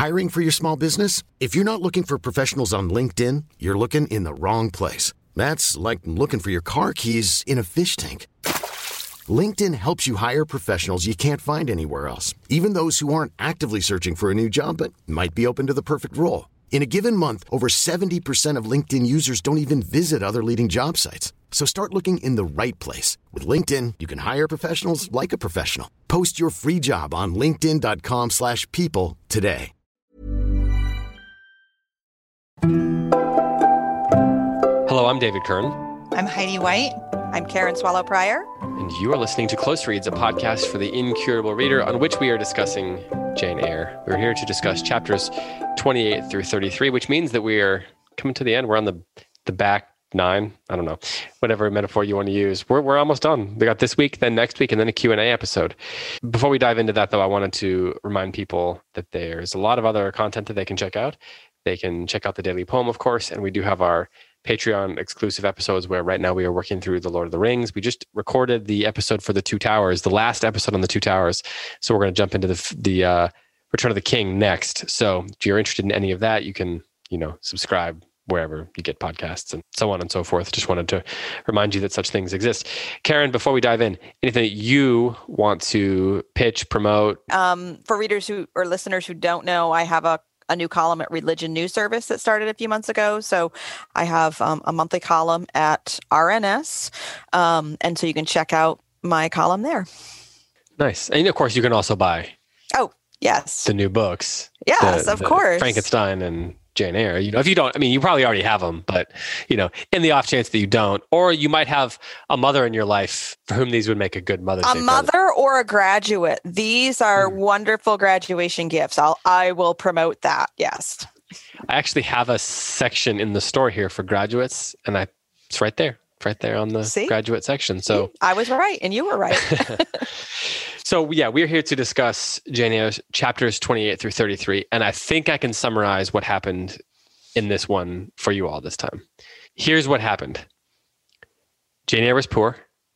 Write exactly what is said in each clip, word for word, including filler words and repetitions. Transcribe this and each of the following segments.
Hiring for your small business? If you're not looking for professionals on LinkedIn, you're looking in the wrong place. That's like looking for your car keys in a fish tank. LinkedIn helps you hire professionals you can't find anywhere else, even those who aren't actively searching for a new job but might be open to the perfect role. In a given month, over seventy percent of LinkedIn users don't even visit other leading job sites. So start looking in the right place. With LinkedIn, you can hire professionals like a professional. Post your free job on linkedin.com slash people today. Hello, I'm David Kern. I'm Heidi White. I'm Karen Swallow Pryor. And you are listening to Close Reads, a podcast for the incurable reader on which we are discussing Jane Eyre. We're here to discuss chapters twenty-eight through thirty-three, which means that we are coming to the end. We're on the the back nine. I don't know, whatever metaphor you want to use. We're we're almost done. We got this week, then next week, and then a Q and A episode. Before we dive into that, though, I wanted to remind people that there's a lot of other content that they can check out. They can check out the Daily Poem, of course, and we do have our Patreon exclusive episodes where right now we are working through The Lord of the Rings. We just recorded the episode for The Two Towers, the last episode on The Two Towers. So we're going to jump into the the uh, Return of the King next. So if you're interested in any of that, you can, you know, subscribe wherever you get podcasts and so on and so forth. Just wanted to remind you that such things exist. Karen, before we dive in, anything that you want to pitch, promote? Um, for readers who or listeners who don't know, I have a a new column at Religion News Service that started a few months ago. So I have um, a monthly column at R N S. Um, and so you can check out my column there. Nice. And of course, you can also buy Oh, yes. the new books. Yes, the, of the course. Frankenstein and Jane Eyre. You know, if you don't, I mean, you probably already have them, but, you know, in the off chance that you don't, or you might have a mother in your life for whom these would make a good Mother's A Day mother present. or a graduate. These are Mm. wonderful graduation gifts. I'll, I will promote that. Yes. I actually have a section in the store here for graduates, and I it's right there, it's right there on the See? graduate section. So, I was right and you were right. so yeah, we're here to discuss Jane Eyre's chapters twenty-eight through thirty-three, and I think I can summarize what happened in this one for you all this time. Here's what happened. Jane Eyre was poor.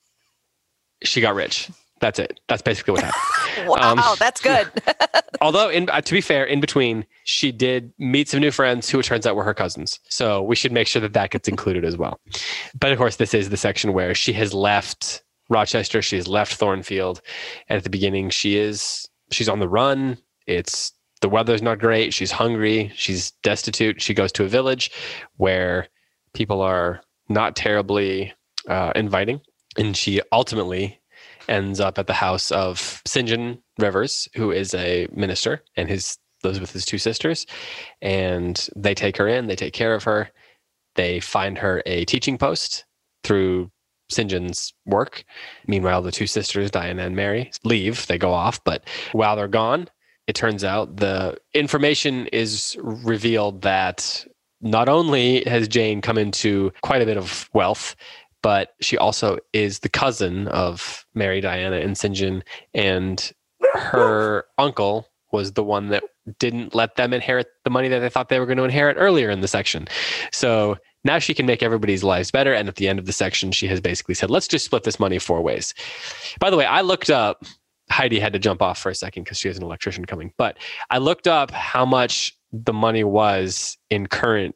She got rich. That's it. That's basically what happened. Wow, Um, that's good. Although, in, uh, to be fair, in between, she did meet some new friends who it turns out were her cousins. So we should make sure that that gets included as well. But of course, this is the section where she has left Rochester. She has left Thornfield. And at the beginning, she is she's on the run. It's the weather's not great. She's hungry. She's destitute. She goes to a village where people are not terribly uh, inviting. And she ultimately ends up at the house of Saint John Rivers, who is a minister, and his lives with his two sisters. And they take her in, they take care of her. They find her a teaching post through Saint John's work. Meanwhile, the two sisters, Diana and Mary, leave. They go off, but while they're gone, it turns out the information is revealed that not only has Jane come into quite a bit of wealth, but she also is the cousin of Mary, Diana, and Saint John, and her uncle was the one that didn't let them inherit the money that they thought they were going to inherit earlier in the section. So now she can make everybody's lives better. And at the end of the section, she has basically said, let's just split this money four ways. By the way, I looked up, Heidi had to jump off for a second because she has an electrician coming, but I looked up how much the money was in current,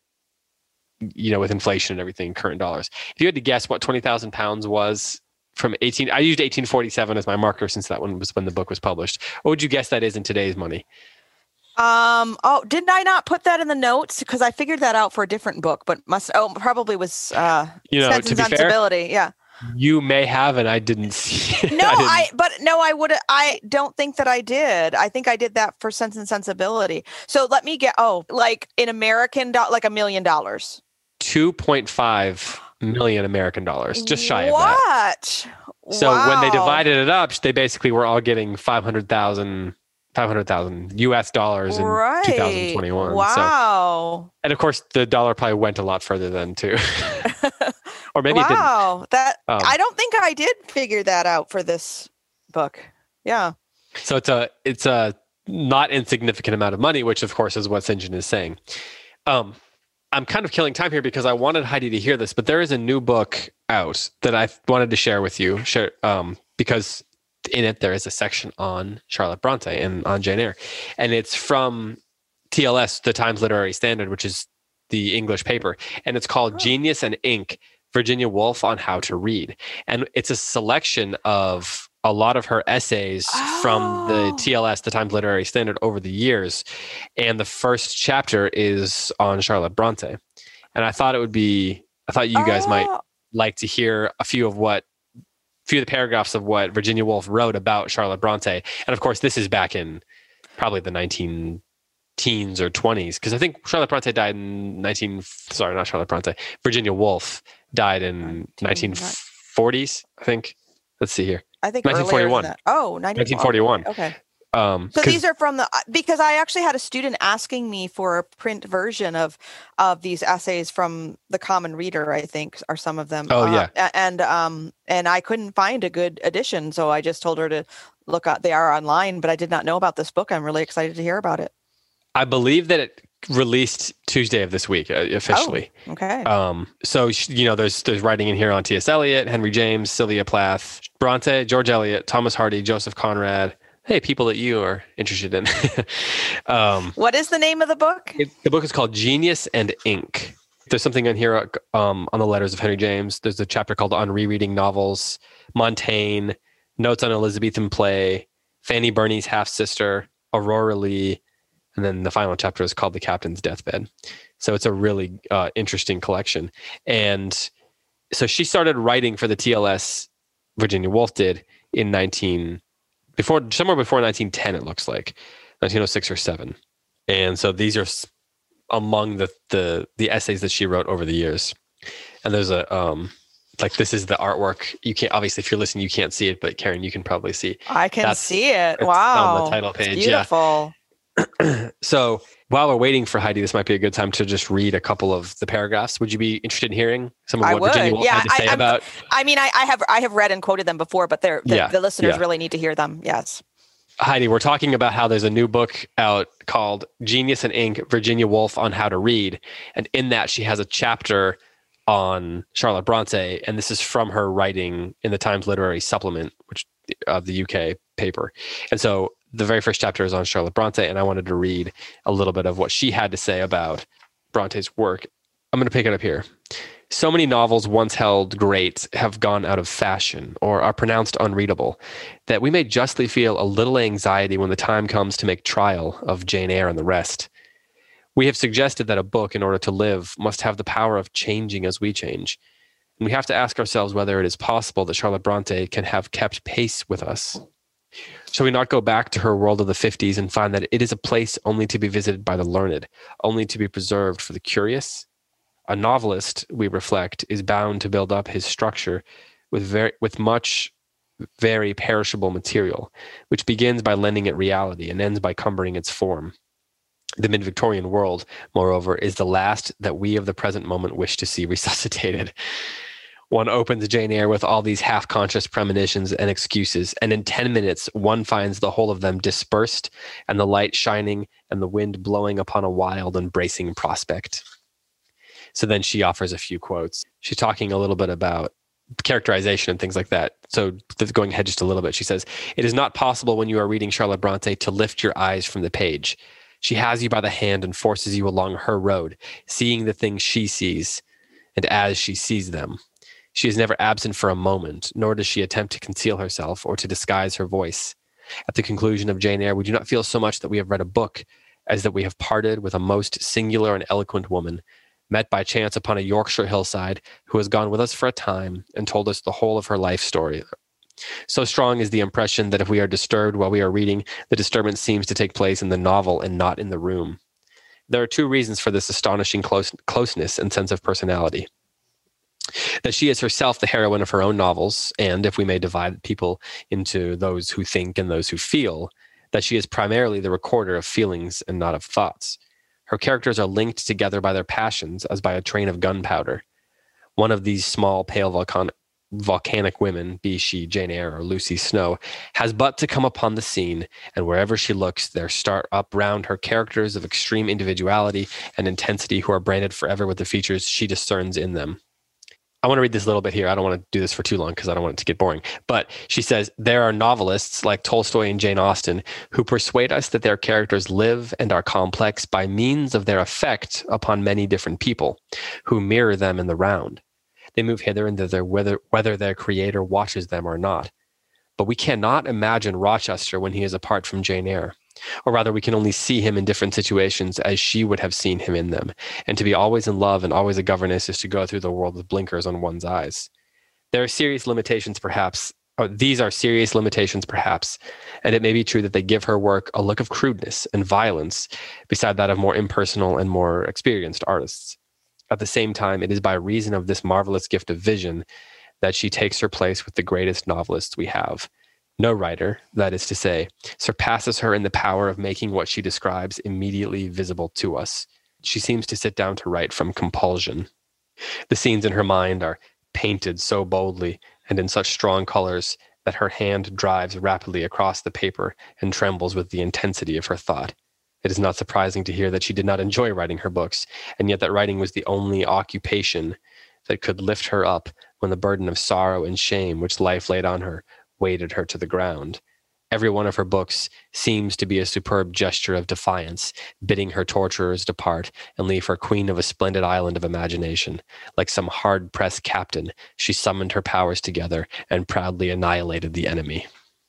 you know, with inflation and everything, current dollars. If you had to guess what twenty thousand pounds was from eighteen, I used eighteen forty-seven as my marker since that one was when the book was published. What would you guess that is in today's money? Um. Oh, didn't I not put that in the notes? Because I figured that out for a different book, but must. Oh, probably was. Uh, You know, Sense to and be fair, Sensibility. Yeah. You may have, and I didn't see it. No, I, didn't- I. But no, I would. I don't think that I did. I think I did that for Sense and Sensibility. So let me get. Oh, like in American, do- like a million dollars. two point five million American dollars, just shy what? of that. So wow. when they divided it up, they basically were all getting five hundred thousand five hundred thousand U S dollars in right. twenty twenty-one. Wow. So, and of course, the dollar probably went a lot further then too. Or maybe wow. it didn't. That Um, I don't think I did figure that out for this book. Yeah. So it's a it's a not insignificant amount of money, which of course is what Saint John is saying. Um, I'm kind of killing time here because I wanted Heidi to hear this, but there is a new book out that I wanted to share with you, share, um, because in it there is a section on Charlotte Bronte and on Jane Eyre, and it's from T L S, the Times Literary Standard, which is the English paper, and it's called oh. Genius and Ink, Virginia Woolf on How to Read. And it's a selection of a lot of her essays oh. from the T L S, the Times Literary Standard, over the years. And the first chapter is on Charlotte Bronte. And I thought it would be, I thought you guys oh. might like to hear a few of what, a few of the paragraphs of what Virginia Woolf wrote about Charlotte Bronte. And of course, this is back in probably the nineteen teens or twenties, because I think Charlotte Bronte died in nineteen, sorry, not Charlotte Bronte, Virginia Woolf died in nineteen forties, I think. Let's see here. I think nineteen forty-one. That. Oh, nineteen forty-one. Okay. Um, so these are from the, because I actually had a student asking me for a print version of of these essays from the Common Reader, I think, are some of them. Oh, uh, yeah. And, um, and I couldn't find a good edition, so I just told her to look up. They are online, but I did not know about this book. I'm really excited to hear about it. I believe that it released Tuesday of this week, uh, officially. Oh, okay. Um, so, you know, there's there's writing in here on T S. Eliot, Henry James, Sylvia Plath, Bronte, George Eliot, Thomas Hardy, Joseph Conrad. Hey, people that you are interested in. um, what is the name of the book? It, the book is called Genius and Ink. There's something in here um, on the letters of Henry James. There's a chapter called On Rereading Novels, Montaigne, Notes on Elizabethan Play, Fanny Burney's Half-Sister, Aurora Leigh, and then the final chapter is called The Captain's Deathbed. So it's a really uh, interesting collection. And so she started writing for the T L S, Virginia Woolf did, in nineteen before somewhere before nineteen ten, it looks like nineteen oh six or seven. And so these are among the the the essays that she wrote over the years. And there's a um like this is the artwork. You can't, obviously if you're listening you can't see it, but Karen, you can probably see. I can That's, see it. Wow. On the title page. It's beautiful. Yeah. So while we're waiting for Heidi, this might be a good time to just read a couple of the paragraphs. Would you be interested in hearing some of what I would. Virginia Woolf yeah, had to say I, about? I mean, I, I have I have read and quoted them before, but they're, the, yeah, the listeners yeah. really need to hear them. Yes. Heidi, we're talking about how there's a new book out called Genius and Ink, Virginia Woolf on How to Read. And in that, she has a chapter on Charlotte Bronte. And this is from her writing in the Times Literary Supplement, which of the U K paper. And so the very first chapter is on Charlotte Bronte, and I wanted to read a little bit of what she had to say about Bronte's work. I'm going to pick it up here. So many novels once held great have gone out of fashion or are pronounced unreadable that we may justly feel a little anxiety when the time comes to make trial of Jane Eyre and the rest. We have suggested that a book, in order to live, must have the power of changing as we change. And we have to ask ourselves whether it is possible that Charlotte Bronte can have kept pace with us. Shall we not go back to her world of the fifties and find that it is a place only to be visited by the learned, only to be preserved for the curious? A novelist, we reflect, is bound to build up his structure with very, with much very perishable material, which begins by lending it reality and ends by cumbering its form. The mid-Victorian world, moreover, is the last that we of the present moment wish to see resuscitated. One opens Jane Eyre with all these half-conscious premonitions and excuses, and in ten minutes one finds the whole of them dispersed, and the light shining, and the wind blowing upon a wild and bracing prospect. So then she offers a few quotes. She's talking a little bit about characterization and things like that. So going ahead just a little bit, she says, "It is not possible when you are reading Charlotte Bronte to lift your eyes from the page. She has you by the hand and forces you along her road, seeing the things she sees, and as she sees them. She is never absent for a moment, nor does she attempt to conceal herself or to disguise her voice. At the conclusion of Jane Eyre, we do not feel so much that we have read a book as that we have parted with a most singular and eloquent woman, met by chance upon a Yorkshire hillside, who has gone with us for a time and told us the whole of her life story. So strong is the impression that if we are disturbed while we are reading, the disturbance seems to take place in the novel and not in the room. There are two reasons for this astonishing close, closeness and sense of personality. That she is herself the heroine of her own novels, and if we may divide people into those who think and those who feel, that she is primarily the recorder of feelings and not of thoughts. Her characters are linked together by their passions as by a train of gunpowder. One of these small, pale volcanic, volcanic women, be she Jane Eyre or Lucy Snow, has but to come upon the scene, and wherever she looks, there start up round her characters of extreme individuality and intensity who are branded forever with the features she discerns in them. I want to read this a little bit here. I don't want to do this for too long because I don't want it to get boring. But she says, there are novelists like Tolstoy and Jane Austen who persuade us that their characters live and are complex by means of their effect upon many different people who mirror them in the round. They move hither and thither whether, whether their creator watches them or not. But we cannot imagine Rochester when he is apart from Jane Eyre. Or rather, we can only see him in different situations as she would have seen him in them. And to be always in love and always a governess is to go through the world with blinkers on one's eyes. There are serious limitations, perhaps, or these are serious limitations, perhaps, and it may be true that they give her work a look of crudeness and violence beside that of more impersonal and more experienced artists. At the same time, it is by reason of this marvelous gift of vision that she takes her place with the greatest novelists we have. No writer, that is to say, surpasses her in the power of making what she describes immediately visible to us. She seems to sit down to write from compulsion. The scenes in her mind are painted so boldly and in such strong colors that her hand drives rapidly across the paper and trembles with the intensity of her thought. It is not surprising to hear that she did not enjoy writing her books, and yet that writing was the only occupation that could lift her up when the burden of sorrow and shame which life laid on her weighted her to the ground. Every one of her books seems to be a superb gesture of defiance, bidding her torturers depart and leave her queen of a splendid island of imagination. Like some hard-pressed captain, she summoned her powers together and proudly annihilated the enemy.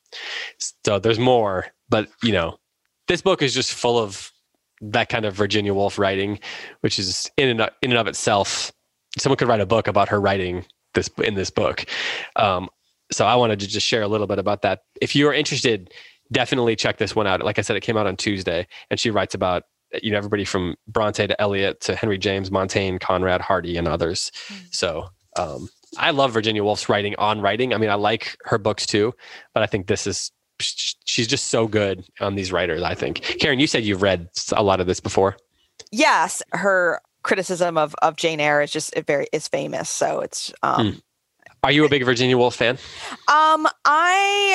So there's more, but, you know, this book is just full of that kind of Virginia Woolf writing, which is in and of, in and of itself, someone could write a book about her writing this in this book. Um, So I wanted to just share a little bit about that. If you're interested, definitely check this one out. Like I said, it came out on Tuesday, and she writes about, you know, everybody from Bronte to Eliot to Henry James, Montaigne, Conrad, Hardy, and others. Mm-hmm. So um, I love Virginia Woolf's writing on writing. I mean, I like her books too, but I think this is, she's just so good on these writers, I think. Karen, you said you've read a lot of this before. Yes. Her criticism of, of Jane Eyre is just very, is famous. So it's, um, mm. Are you a big Virginia Woolf fan? Um, I,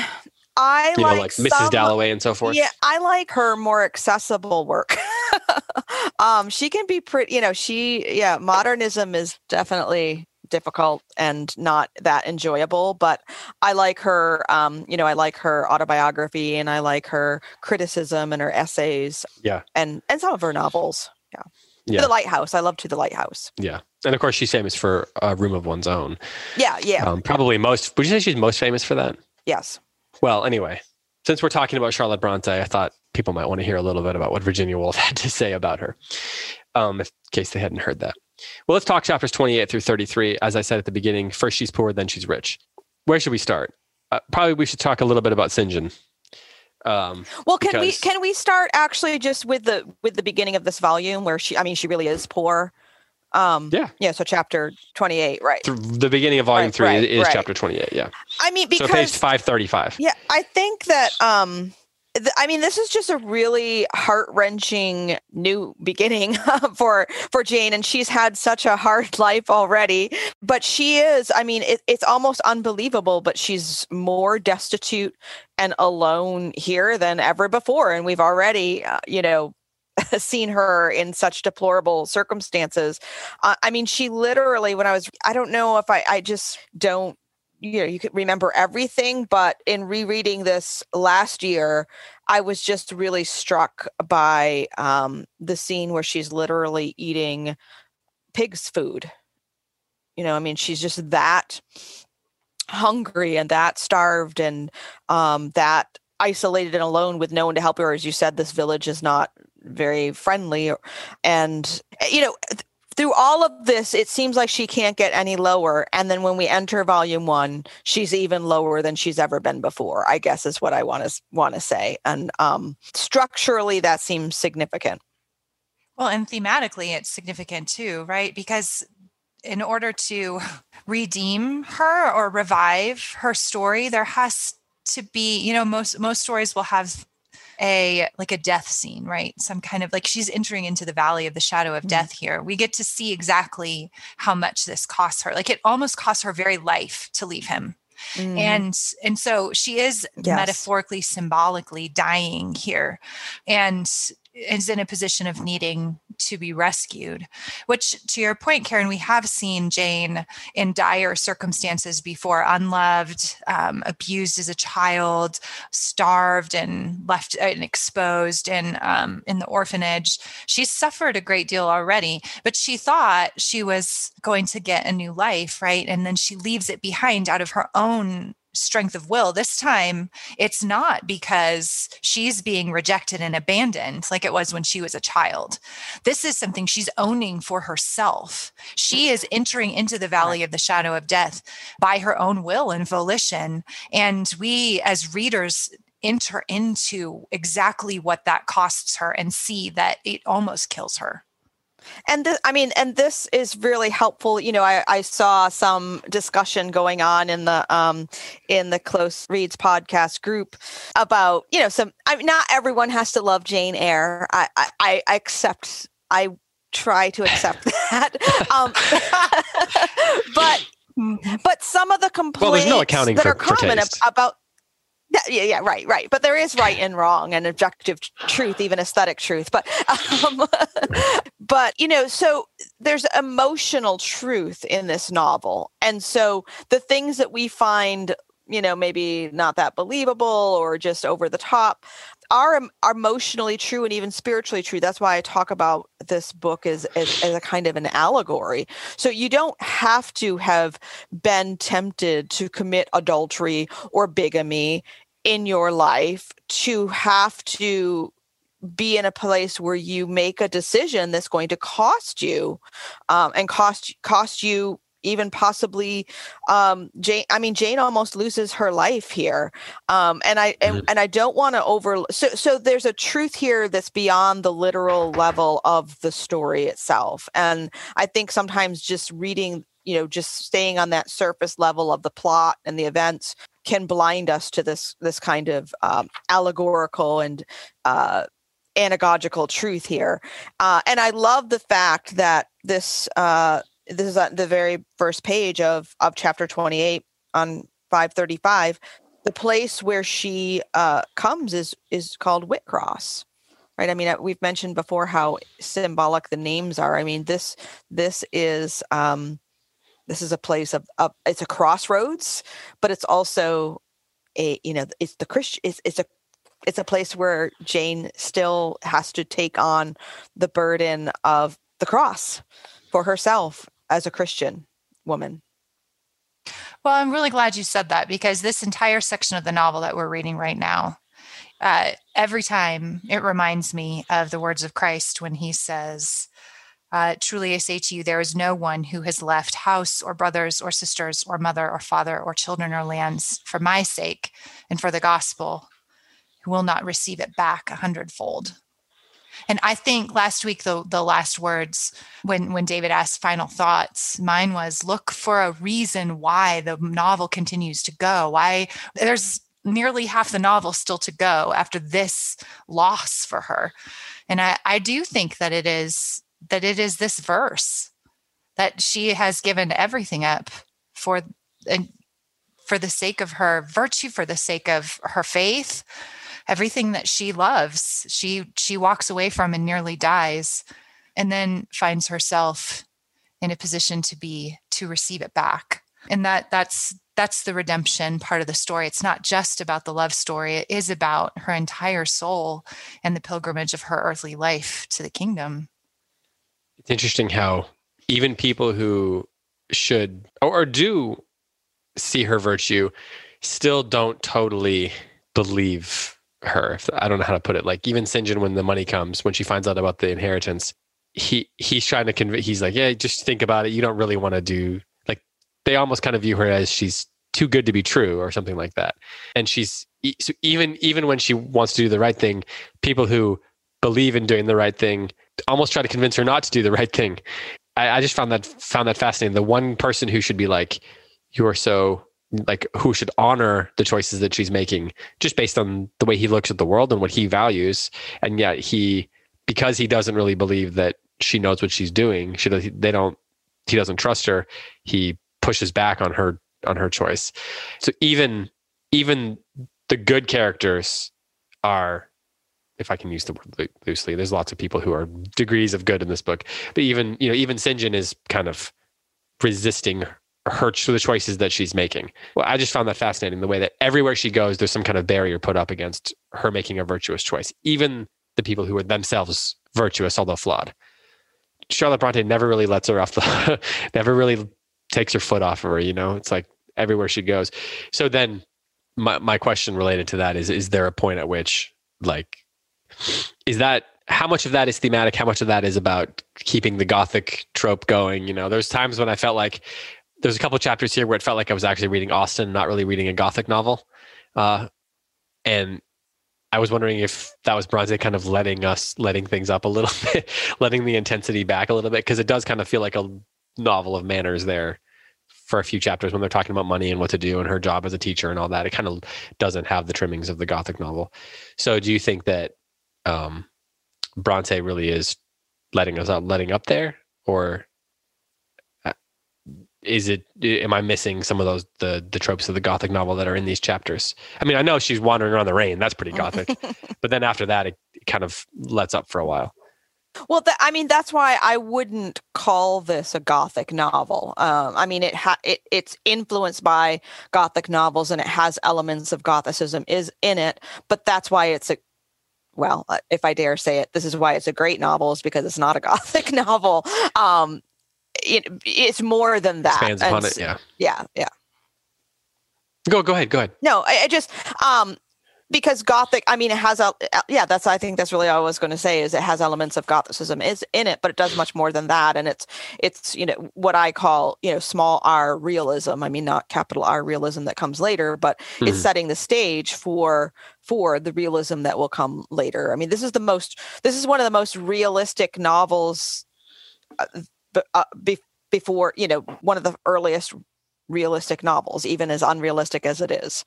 I you like, know, like Missus some, Dalloway and so forth. Yeah, I like her more accessible work. um, she can be pretty. You know, she yeah, modernism is definitely difficult and not that enjoyable. But I like her. Um, you know, I like her autobiography, and I like her criticism and her essays. Yeah, and and some of her novels. Yeah. Yeah. To the Lighthouse. I love To the Lighthouse. Yeah. And of course, she's famous for A Room of One's Own. Yeah. Yeah. Um, probably most, would you say she's most famous for that? Yes. Well, anyway, since we're talking about Charlotte Bronte, I thought people might want to hear a little bit about what Virginia Woolf had to say about her, um, in case they hadn't heard that. Well, let's talk chapters twenty-eight through thirty-three. As I said at the beginning, first she's poor, then she's rich. Where should we start? Uh, probably we should talk a little bit about St. John. Um, well, can because, we can we start actually just with the with the beginning of this volume where she, I mean, she really is poor. Um, yeah. Yeah. So chapter twenty-eight, right? The beginning of volume right, three right, is right. chapter twenty-eight. Yeah. I mean, because so page five thirty-five. Yeah, I think that. Um, th- I mean, this is just a really heart wrenching new beginning for for Jane, and she's had such a hard life already. But she is. I mean, it, it's almost unbelievable. But she's more destitute and alone here than ever before, and we've already, uh, you know. seen her in such deplorable circumstances. Uh, I mean, she literally, when I was, I don't know if I, I just don't, you know, you could remember everything, but in rereading this last year, I was just really struck by um, the scene where she's literally eating pig's food. You know, I mean, she's just that hungry and that starved and um, that isolated and alone with no one to help her. As you said, this village is not very friendly. And, you know, th- through all of this, it seems like she can't get any lower. And then when we enter volume one, she's even lower than she's ever been before, I guess is what I want to want to say. And um, structurally, that seems significant. Well, and thematically, it's significant too, right? Because in order to redeem her or revive her story, there has to be, you know, most most stories will have a like a death scene, right? Some kind of like she's entering into the valley of the shadow of death here. We get to see exactly how much this costs her. Like it almost costs her very life to leave him. Mm. And and so she is yes. metaphorically, symbolically dying here and is in a position of needing to be rescued, which, to your point, Karen, we have seen Jane in dire circumstances before, unloved, um, abused as a child, starved and left and exposed in, um, in the orphanage. She's suffered a great deal already, but she thought she was going to get a new life, right? And then she leaves it behind out of her own strength of will. This time, it's not because she's being rejected and abandoned like it was when she was a child. This is something she's owning for herself. She is entering into the valley of the shadow of death by her own will and volition. And we, as readers, enter into exactly what that costs her and see that it almost kills her. And this, I mean, and this is really helpful. You know, I, I saw some discussion going on in the um, in the Close Reads podcast group about, you know, some. I mean, not everyone has to love Jane Eyre. I I, I accept. I try to accept that. um, but but some of the complaints well, there's no accounting that for, are common for taste. about. Yeah, yeah, right, right. But there is right and wrong and objective truth, even aesthetic truth. But, um, but you know, so there's emotional truth in this novel. And so the things that we find, you know, maybe not that believable or just over the top are, are emotionally true and even spiritually true. That's why I talk about this book as, as, as a kind of an allegory. So you don't have to have been tempted to commit adultery or bigamy in your life to have to be in a place where you make a decision that's going to cost you um, and cost cost you even possibly um, Jane. I mean, Jane almost loses her life here. Um, and I, and, and I don't want to over, so, so there's a truth here that's beyond the literal level of the story itself. And I think sometimes just reading, you know, just staying on that surface level of the plot and the events can blind us to this, this kind of um, allegorical and uh, anagogical truth here. Uh, and I love the fact that this, uh, this is at the very first page of, of chapter twenty-eight on five thirty-five. The place where she uh, comes is is called Whitcross, right? I mean, we've mentioned before how symbolic the names are. I mean, this this is um, this is a place of, of it's a crossroads, but it's also a you know it's the Christian it's it's a it's a place where Jane still has to take on the burden of the cross for herself as a Christian woman. Well, I'm really glad you said that, because this entire section of the novel that we're reading right now, uh, every time it reminds me of the words of Christ when he says, uh, truly I say to you, there is no one who has left house or brothers or sisters or mother or father or children or lands for my sake and for the gospel who will not receive it back a hundredfold. And I think last week, the, the last words, when, when David asked final thoughts, mine was, look for a reason why the novel continues to go. Why there's nearly half the novel still to go after this loss for her. And I, I do think that it is that it is this verse that she has given everything up for, and for the sake of her virtue, for the sake of her faith. Everything that she loves, she she walks away from and nearly dies, and then finds herself in a position to be to receive it back. And that that's that's the redemption part of the story. It's not just about the love story. It is about her entire soul and the pilgrimage of her earthly life to the kingdom. It's interesting how even people who should or do see her virtue still don't totally believe her. I don't know how to put it. Like even St. John, when the money comes, when she finds out about the inheritance, he he's trying to convince, he's like, yeah, just think about it. You don't really want to do, like, they almost kind of view her as she's too good to be true or something like that. And she's, so even, even when she wants to do the right thing, people who believe in doing the right thing almost try to convince her not to do the right thing. I, I just found that, found that fascinating. The one person who should be like, you are so, like, who should honor the choices that she's making just based on the way he looks at the world and what he values. And yet he, because he doesn't really believe that she knows what she's doing, she they don't, he doesn't trust her. He pushes back on her, on her choice. So even, even the good characters are if I can use the word loosely. There's lots of people who are degrees of good in this book, but even, you know, even Sinjin is kind of resisting her the choices that she's making. Well, I just found that fascinating, the way that everywhere she goes, there's some kind of barrier put up against her making a virtuous choice. Even the people who are themselves virtuous, although flawed. Charlotte Bronte never really lets her off the, never really takes her foot off of her, you know, it's like everywhere she goes. So then my, my question related to that is, is there a point at which, like, is that, how much of that is thematic? How much of that is about keeping the Gothic trope going? You know, there's times when I felt like there's a couple of chapters here where it felt like I was actually reading Austen, not really reading a Gothic novel. Uh, and I was wondering if that was Bronte kind of letting us, letting things up a little bit, letting the intensity back a little bit, because it does kind of feel like a novel of manners there for a few chapters when they're talking about money and what to do and her job as a teacher and all that. It kind of doesn't have the trimmings of the Gothic novel. So do you think that um, Bronte really is letting us out, letting up there, or is it, am I missing some of those, the the tropes of the Gothic novel that are in these chapters? I mean, I know she's wandering around the rain. That's pretty Gothic. But then after that, it, it kind of lets up for a while. Well, th- I mean, that's why I wouldn't call this a Gothic novel. Um, I mean, it, ha- it it's influenced by Gothic novels and it has elements of Gothicism is in it, but that's why it's a, well, if I dare say it, this is why it's a great novel, is because it's not a Gothic novel. Um, it, it's more than that. Expands upon and, it, yeah. Yeah, yeah. Go, go ahead, go ahead. No, I, I just, um, because Gothic, I mean, it has, a, yeah, that's, I think that's really all I was going to say, is it has elements of Gothicism is in it, but it does much more than that. And it's, it's, you know, what I call, you know, small r realism. I mean, not capital R realism that comes later, but mm-hmm. it's setting the stage for, for the realism that will come later. I mean, this is the most, this is one of the most realistic novels uh, uh, be, before, you know, one of the earliest realistic novels, even as unrealistic as it is.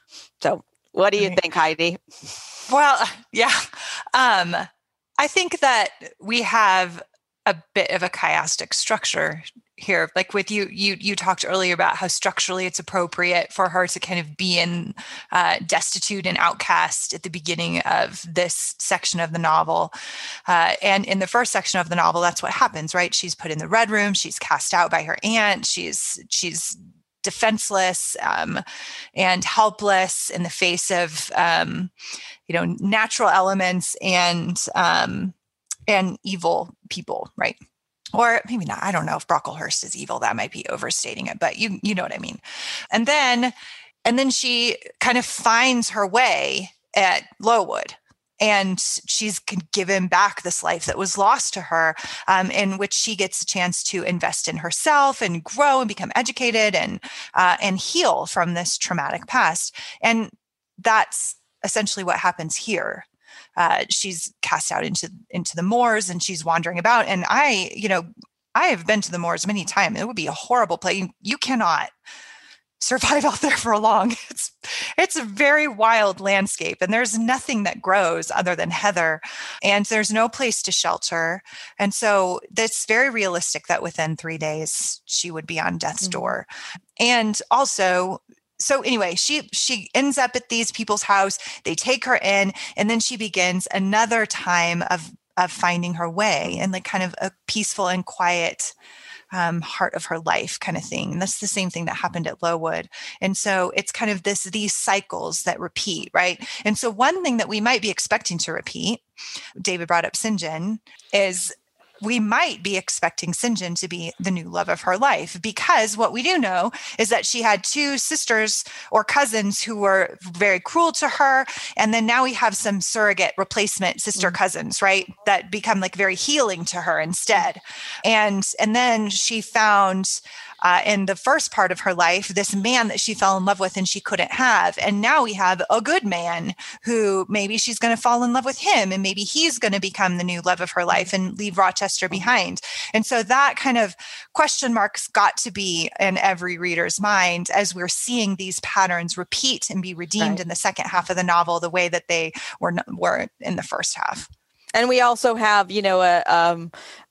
So, what do you think, Heidi? Well, yeah. Um, I think that we have a bit of a chiastic structure here. Like with you, you you talked earlier about how structurally it's appropriate for her to kind of be in uh, destitute and outcast at the beginning of this section of the novel. Uh, and in the first section of the novel, that's what happens, right? She's put in the Red Room. She's cast out by her aunt. She's she's defenseless um, and helpless in the face of, um, you know, natural elements and um, and evil people, right? Or maybe not. I don't know if Brocklehurst is evil. That might be overstating it, but you you know what I mean. And then and then she kind of finds her way at Lowood. And she's given back this life that was lost to her, um, in which she gets a chance to invest in herself and grow and become educated and uh, and heal from this traumatic past. And that's essentially what happens here. Uh, she's cast out into into the moors and she's wandering about. And I, you know, I have been to the moors many times. It would be a horrible place. You, you cannot survive out there for long. It's it's a very wild landscape, and there's nothing that grows other than heather, and there's no place to shelter. And so that's very realistic that within three days she would be on death's mm-hmm. door. And also, so anyway, she she ends up at these people's house. They take her in, and then she begins another time of of finding her way and like kind of a peaceful and quiet Um, heart of her life kind of thing. And that's the same thing that happened at Lowood. And so it's kind of this, these cycles that repeat, right? And so one thing that we might be expecting to repeat, David brought up Sinjin, is we might be expecting Sinjin to be the new love of her life, because what we do know is that she had two sisters or cousins who were very cruel to her. And then now we have some surrogate replacement sister cousins, right? That become like very healing to her instead. And, and then she found Uh, in the first part of her life, this man that she fell in love with and she couldn't have. And now we have a good man who maybe she's going to fall in love with him, and maybe he's going to become the new love of her life and leave Rochester behind. And so that kind of question marks got to be in every reader's mind as we're seeing these patterns repeat and be redeemed right. in the second half of the novel, the way that they were, were in the first half. And we also have, you know, a, um,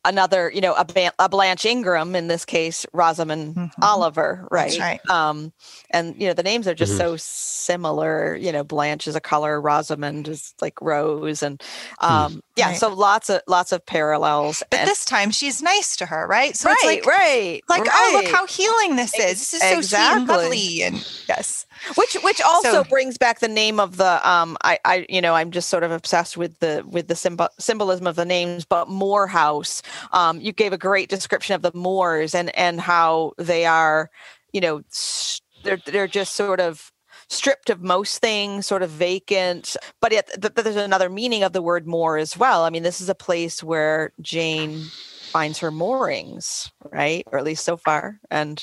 another, you know, a, Ban- a Blanche Ingram, in this case, Rosamund Mhm. Oliver, right? That's right. Um, and, you know, the names are just Mhm. so similar. You know, Blanche is a color, Rosamund is like rose. And um, yeah, Right. so lots of lots of parallels. But and, this time she's nice to her, right? So right, it's like, right, like, right. oh, look how healing this is. This is so sweet and Exactly. lovely. And yes. Which which also So- brings back the name of the um I I you know I'm just sort of obsessed with the with the symbol symbolism of the names, but Moore House. Um, you gave a great description of the Moors and and how they are, you know, s- they're they're just sort of stripped of most things, sort of vacant. But yet th- th- there's another meaning of the word moor as well. I mean, this is a place where Jane finds her moorings, right? Or at least so far. And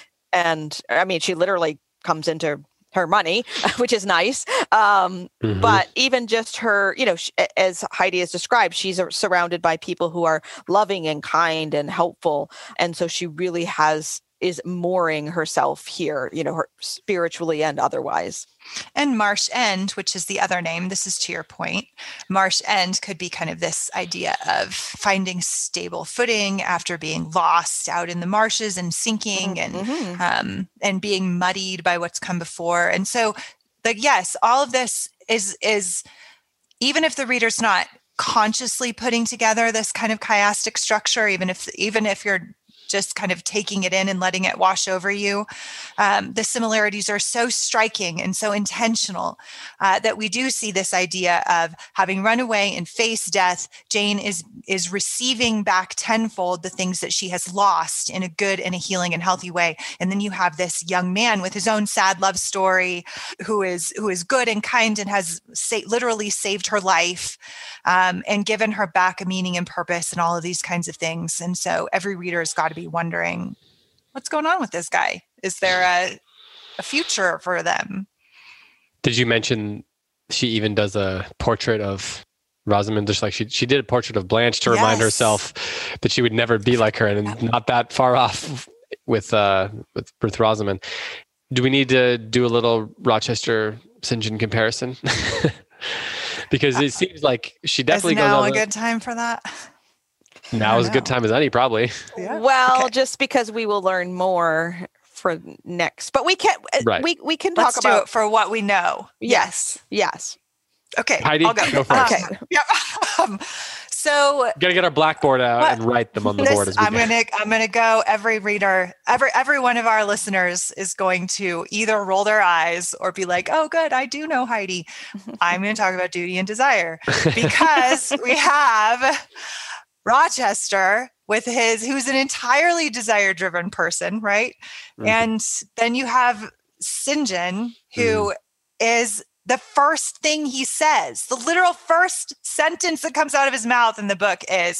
and I mean, she literally comes into her money, which is nice. Um, Mhm. But even just her, you know, sh- as Heidi has described, she's uh, surrounded by people who are loving and kind and helpful. And so she really has, is mooring herself here, you know, her spiritually and otherwise. And Marsh End, which is the other name, this is to your point. Marsh End could be kind of this idea of finding stable footing after being lost out in the marshes and sinking and Mhm. um, and being muddied by what's come before. And so, the yes, all of this is is even if the reader's not consciously putting together this kind of chiastic structure, even if even if you're just kind of taking it in and letting it wash over you. Um, the similarities are so striking and so intentional uh, that we do see this idea of having run away and faced death. Jane is is receiving back tenfold the things that she has lost in a good and a healing and healthy way. And then you have this young man with his own sad love story, who is who is good and kind and has sa- literally saved her life um, and given her back a meaning and purpose and all of these kinds of things. And so every reader has got to be wondering, what's going on with this guy? Is there a, a future for them? Did you mention she even does a portrait of Rosamund, just like she she did a portrait of Blanche to remind Yes. herself that she would never be like her, and not that far off with uh with, with Rosamund. Do we need to do a little Rochester Saint John comparison? Because it seems like she definitely Is goes now on a the- good time for that? now I is a good know. time as any, probably. Yeah. Well, Okay. just because we will learn more for next, but we can Right. we we can Let's talk do about it for what we know. yes, yes. Okay. Heidi, I'll go. go first. Okay. Um, yeah. Um, so Gotta get our blackboard out What? and write them on the this, board as we I'm go. gonna I'm gonna go. Every reader, every every one of our listeners is going to either roll their eyes or be like, "Oh, good, I do know Heidi." I'm going to talk about duty and desire because we have Rochester with his, who's an entirely desire-driven person, right? Mhm. And then you have Saint John, who is the first thing he says, the literal first sentence that comes out of his mouth in the book is,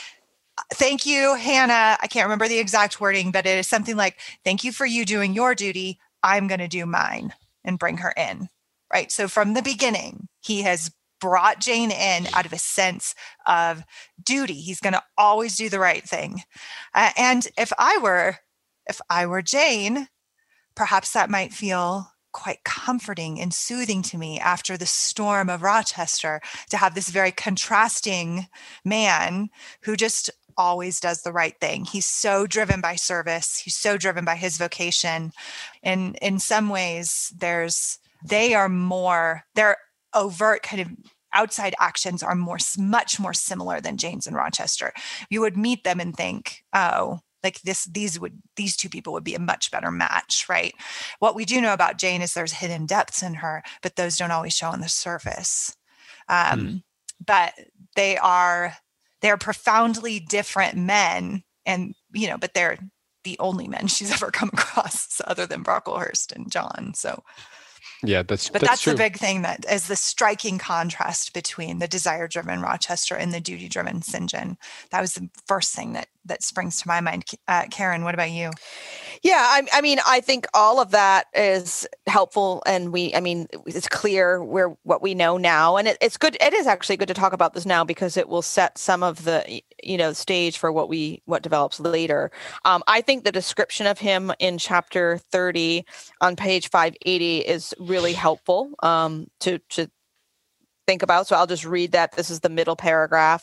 "Thank you, Hannah." I can't remember the exact wording, but it is something like, "Thank you for you doing your duty. I'm going to do mine," and bring her in. Right. So from the beginning, he has brought Jane in out of a sense of duty. He's going to always do the right thing. Uh, and if I were, if I were Jane, perhaps that might feel quite comforting and soothing to me after the storm of Rochester, to have this very contrasting man who just always does the right thing. He's so driven by service. He's so driven by his vocation. And in some ways, there's, they are more, their overt kind of outside actions are more, much more similar than Jane's and Rochester. You would meet them and think, oh, like this, these would, these two people would be a much better match, right? What we do know about Jane is there's hidden depths in her, but those don't always show on the surface. Um, Hmm. But they are, they're profoundly different men, and, you know, but they're the only men she's ever come across other than Brocklehurst and John. So, Yeah, that's but that's, that's, true. the big thing, that is the striking contrast between the desire-driven Rochester and the duty-driven Saint John. That was the first thing that that springs to my mind. Uh, Karen, what about you? Yeah, I, I mean, I think all of that is helpful, and we, I mean, it's clear where what we know now, and it, it's good. It is actually good to talk about this now because it will set some of the, you know, stage for what we what develops later. Um, I think the description of him in chapter thirty on page five eighty is really helpful um, to to think about. So I'll just read that. This is the middle paragraph.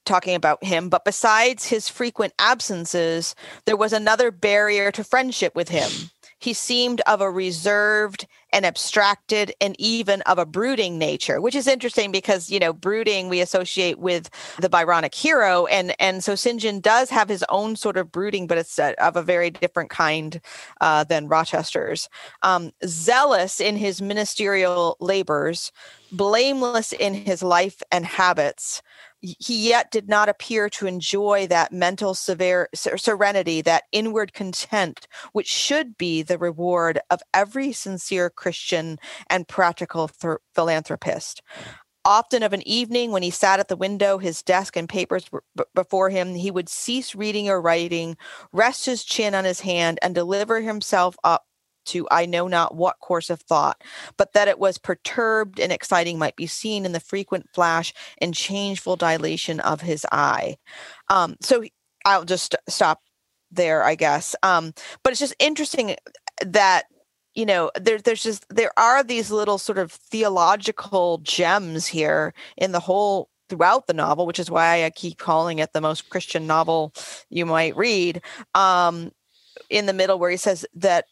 talking about him, but besides his frequent absences, there was another barrier to friendship with him. He seemed of a reserved and abstracted and even of a brooding nature, which is interesting because, you know, brooding we associate with the Byronic hero. And, and so St. John does have his own sort of brooding, but it's a, of a very different kind uh, than Rochester's. Um, zealous in his ministerial labors, blameless in his life and habits, he yet did not appear to enjoy that mental severe, serenity, that inward content, which should be the reward of every sincere Christian and practical th- philanthropist. Often of an evening when he sat at the window, his desk and papers were b- before him, he would cease reading or writing, rest his chin on his hand, and deliver himself up to I know not what course of thought, but that it was perturbed and exciting might be seen in the frequent flash and changeful dilation of his eye. Um, so I'll just stop there, I guess. Um, but it's just interesting that, you know, there, there's just, there are these little sort of theological gems here in the whole throughout the novel, which is why I keep calling it the most Christian novel you might read. Um, in the middle where he says that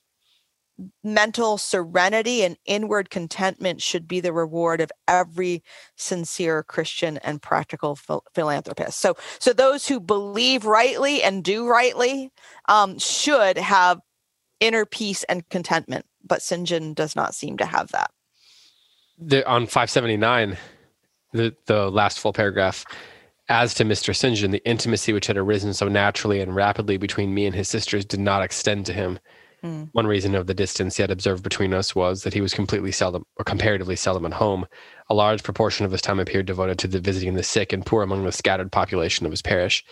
mental serenity and inward contentment should be the reward of every sincere Christian and practical phil- philanthropist. So, so those who believe rightly and do rightly um, should have inner peace and contentment, but Saint John does not seem to have that. The, on five seventy-nine, the, the last full paragraph, as to Mister Saint John, the intimacy which had arisen so naturally and rapidly between me and his sisters did not extend to him. Mm. One reason of the distance he had observed between us was that he was completely seldom, or comparatively seldom, at home. A large proportion of his time appeared devoted to the visiting the sick and poor among the scattered population of his parish.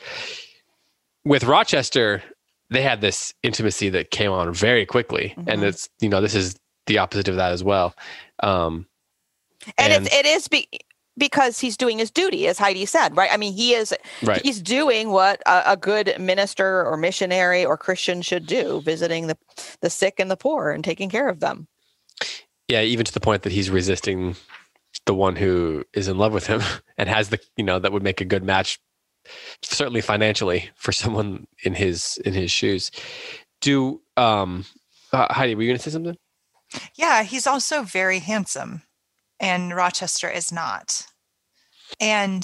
With Rochester, they had this intimacy that came on very quickly, mm-hmm. and it's, you know, this is the opposite of that as well. Um, and, and it's, it is be, because he's doing his duty, as Heidi said, right? I mean, he is, right. he's doing what a, a good minister or missionary or Christian should do, visiting the, the sick and the poor and taking care of them. Yeah, even to the point that he's resisting the one who is in love with him and has the, you know, that would make a good match, certainly financially, for someone in his in his shoes. Do um, uh, Heidi, were you going to say something? Yeah, he's also very handsome, and Rochester is not. And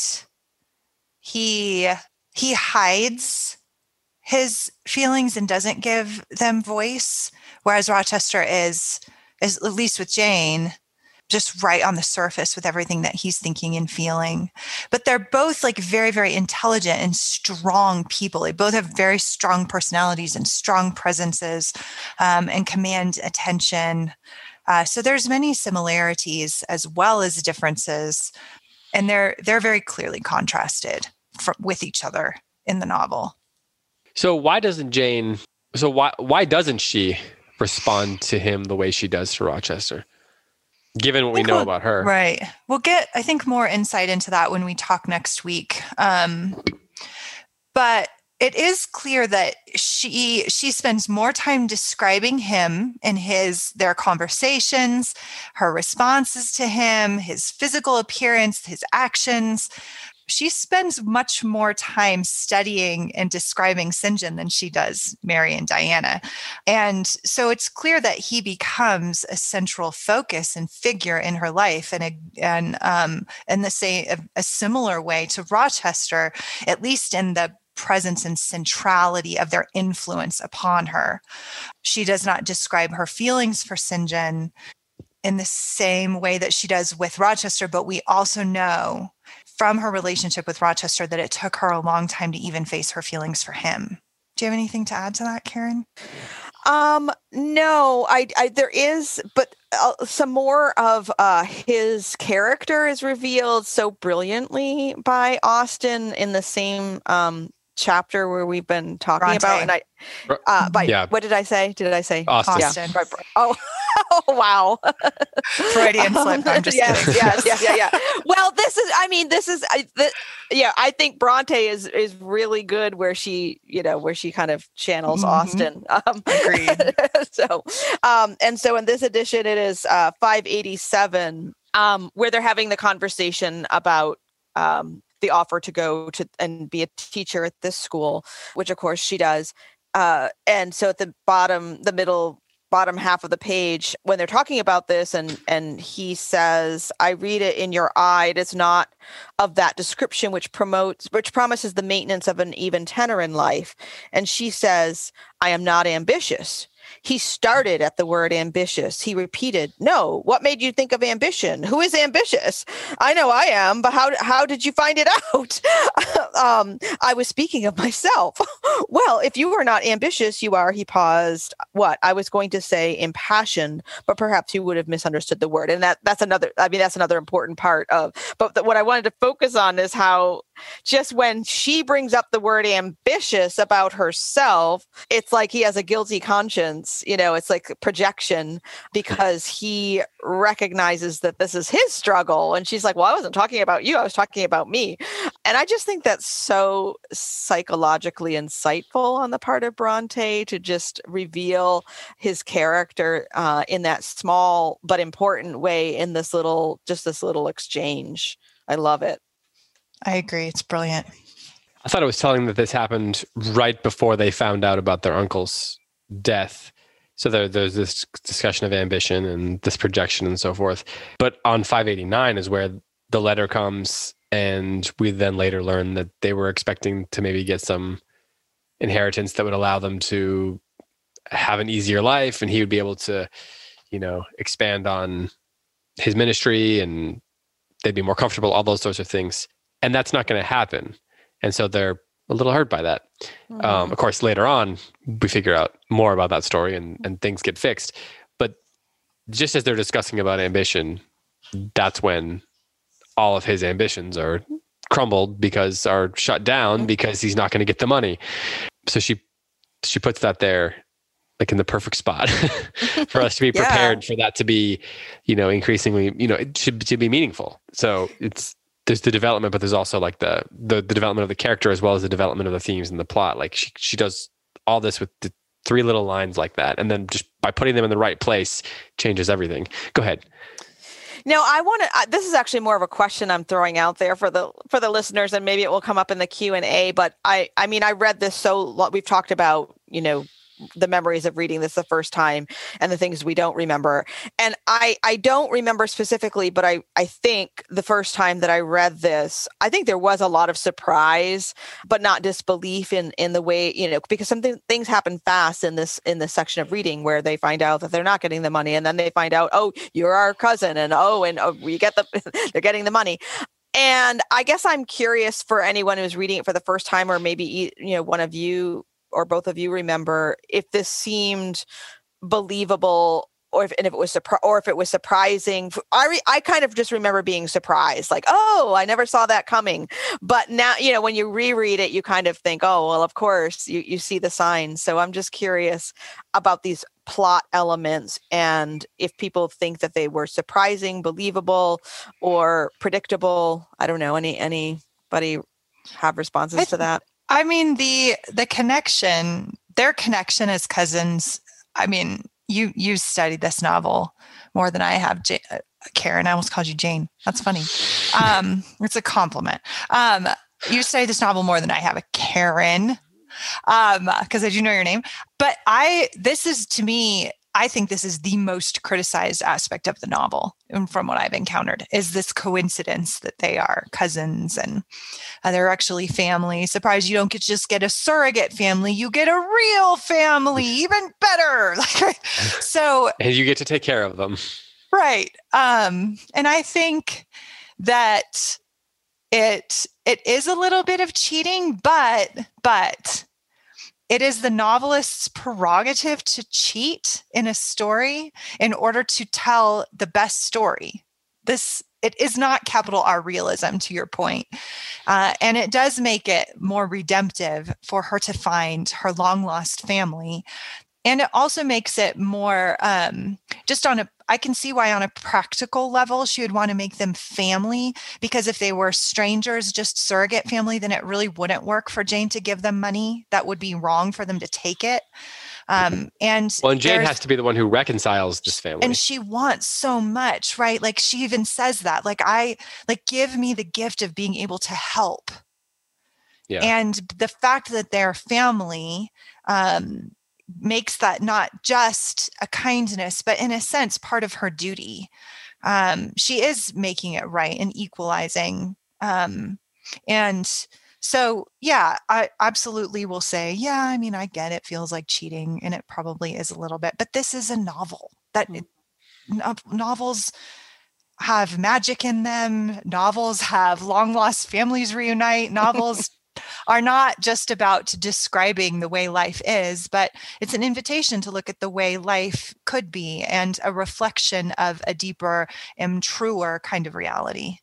he he hides his feelings and doesn't give them voice, whereas Rochester is, is at least with Jane, just right on the surface with everything that he's thinking and feeling. But they're both like very, very intelligent and strong people. They both have very strong personalities and strong presences um, and command attention. Uh, so there's many similarities as well as differences, and they're they're very clearly contrasted from, with each other in the novel. So why doesn't Jane? So why why doesn't she respond to him the way she does to Rochester, given what we know we'll, about her? Right. We'll get, I think, more insight into that when we talk next week. Um, but it is clear that she she spends more time describing him and his their conversations, her responses to him, his physical appearance, his actions. She spends much more time studying and describing Saint John than she does Mary and Diana. And so it's clear that he becomes a central focus and figure in her life, and a, and um, in the same a, a similar way to Rochester, at least in the presence and centrality of their influence upon her. She does not describe her feelings for Saint John in the same way that she does with Rochester, but we also know from her relationship with Rochester that it took her a long time to even face her feelings for him. Do you have anything to add to that, Karen? Um, no, I, I there is, but uh, some more of uh, his character is revealed so brilliantly by Austen in the same um, chapter where we've been talking Bronte. about. And I, uh, by yeah. what did I say? Did I say Austen? Austen. Yeah. Oh, oh, wow. Freudian slip. I'm just yes, kidding. yes, yes, yeah, yeah. Well, this is, I mean, this is, I, the, yeah, I think Bronte is, is really good where she, you know, where she kind of channels Mm-hmm. Austen. Um, Agreed. so, um, and so in this edition, it is uh, five eighty-seven, um, where they're having the conversation about um, the offer to go to and be a teacher at this school, which of course she does. Uh, and so at the bottom, the middle bottom half of the page, when they're talking about this, and and he says, I read it in your eye, it is not of that description which promotes, which promises the maintenance of an even tenor in life. And she says, I am not ambitious. He started at the word ambitious. He repeated, no, what made you think of ambition? Who is ambitious? I know I am, but how, how did you find it out? um, I was speaking of myself. Well, if you are not ambitious, you are, he paused. What? I was going to say impassioned, but perhaps you would have misunderstood the word. And that that's another, I mean, that's another important part of, but the, what I wanted to focus on is how just when she brings up the word ambitious about herself, it's like he has a guilty conscience. You know, it's like projection because he recognizes that this is his struggle. And she's like, well, I wasn't talking about you. I was talking about me. And I just think that's so psychologically insightful on the part of Bronte to just reveal his character uh, in that small but important way in this little, just this little exchange. I love it. I agree. It's brilliant. I thought it was telling that this happened right before they found out about their uncle's death. So there, there's this discussion of ambition and this projection and so forth. But on five eighty-nine is where the letter comes, and we then later learn that they were expecting to maybe get some inheritance that would allow them to have an easier life, and he would be able to, you know, expand on his ministry, and they'd be more comfortable, all those sorts of things. And that's not going to happen. And so they're a little hurt by that. Mm-hmm. Um, of course, later on, we figure out more about that story and, and things get fixed. But just as they're discussing about ambition, that's when all of his ambitions are crumbled because are shut down because he's not going to get the money. So she she puts that there like in the perfect spot for us to be prepared yeah. for that to be, you know, increasingly, you know, it should to be meaningful. So it's there's the development, but there's also like the, the the development of the character as well as the development of the themes and the plot. Like she she does all this with the three little lines like that, and then just by putting them in the right place changes everything. Go ahead. Now, I want to. This is actually more of a question I'm throwing out there for the for the listeners, and maybe it will come up in the Q and A. But I, I mean, I read this so we've talked about, you know, the memories of reading this the first time and the things we don't remember. And I, I don't remember specifically, but I, I think the first time that I read this, I think there was a lot of surprise, but not disbelief in, in the way, you know, because some th- things happen fast in this, in this section of reading where they find out that they're not getting the money. And then they find out, oh, you're our cousin. And oh, and oh, we get the, they're getting the money. And I guess I'm curious for anyone who's reading it for the first time, or maybe, you know, one of you or both of you remember if this seemed believable, or if and if it was surpri- or if it was surprising. I re- I kind of just remember being surprised, like, oh, I never saw that coming. But now, you know, when you reread it, you kind of think, oh, well, of course, you you see the signs. So I'm just curious about these plot elements and if people think that they were surprising, believable, or predictable. I don't know. Any anybody have responses I, to that? I mean, the the connection, their connection as cousins. I mean, you you studied this novel more than I have, J- Karen. I almost called you Jane. That's funny. Um, it's a compliment. Um, you studied this novel more than I have, Karen, um, because I do know your name. But I, this is to me, I think this is the most criticized aspect of the novel, and from what I've encountered, is this coincidence that they are cousins and uh, they're actually family. Surprise, you don't get, just get a surrogate family, you get a real family, even better. So, and you get to take care of them. Right. Um, and I think that it it is a little bit of cheating, but but it is the novelist's prerogative to cheat in a story in order to tell the best story. This, it is not capital R realism, to your point. Uh, and it does make it more redemptive for her to find her long lost family. And it also makes it more um, just on a, I can see why on a practical level, she would want to make them family, because if they were strangers, just surrogate family, then it really wouldn't work for Jane to give them money. That would be wrong for them to take it. Um, and well, and Jane there's- has to be the one who reconciles this family. and she wants so much, right? Like she even says that, like, I like, give me the gift of being able to help. Yeah. And the fact that they're family um, makes that not just a kindness, but in a sense, part of her duty. Um, she is making it right and equalizing. Um, and so, yeah, I absolutely will say, yeah, I mean, I get it feels like cheating, and it probably is a little bit, but this is a novel that it, no- novels have magic in them. Novels have long lost families reunite. Novels are not just about describing the way life is, but it's an invitation to look at the way life could be and a reflection of a deeper and truer kind of reality.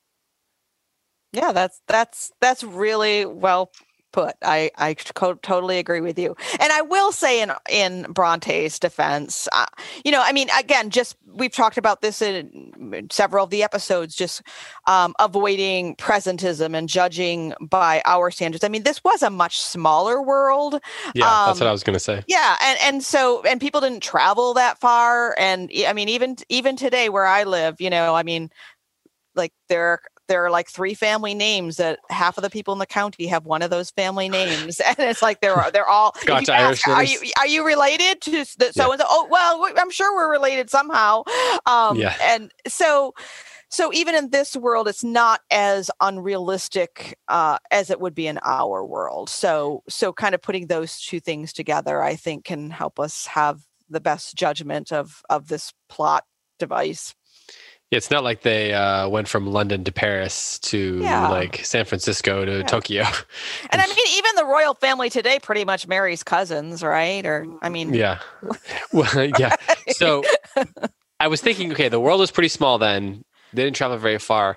Yeah, that's that's that's really well put. I I co- totally agree with you. And I will say in in Bronte's defense, uh, you know, I mean, again, just we've talked about this in several of the episodes, just um, avoiding presentism and judging by our standards. I mean, this was a much smaller world. Yeah, um, that's what I was going to say. Yeah, and and so and people didn't travel that far, and I mean, even even today where I live, you know, I mean, like there. There are like three family names that half of the people in the county have one of those family names, and it's like they're they're all Scotch Irish. Are you are you related to so and so? Oh well, I'm sure we're related somehow. Um, yeah. And so, so even in this world, it's not as unrealistic uh, as it would be in our world. So so kind of putting those two things together, I think, can help us have the best judgment of of this plot device. It's not like they uh, went from London to Paris to Yeah. like San Francisco to Yeah. Tokyo. And I mean, even the royal family today pretty much marries cousins, right? Or, I mean, Yeah. Well, yeah. So I was thinking, okay, the world was pretty small then. They didn't travel very far.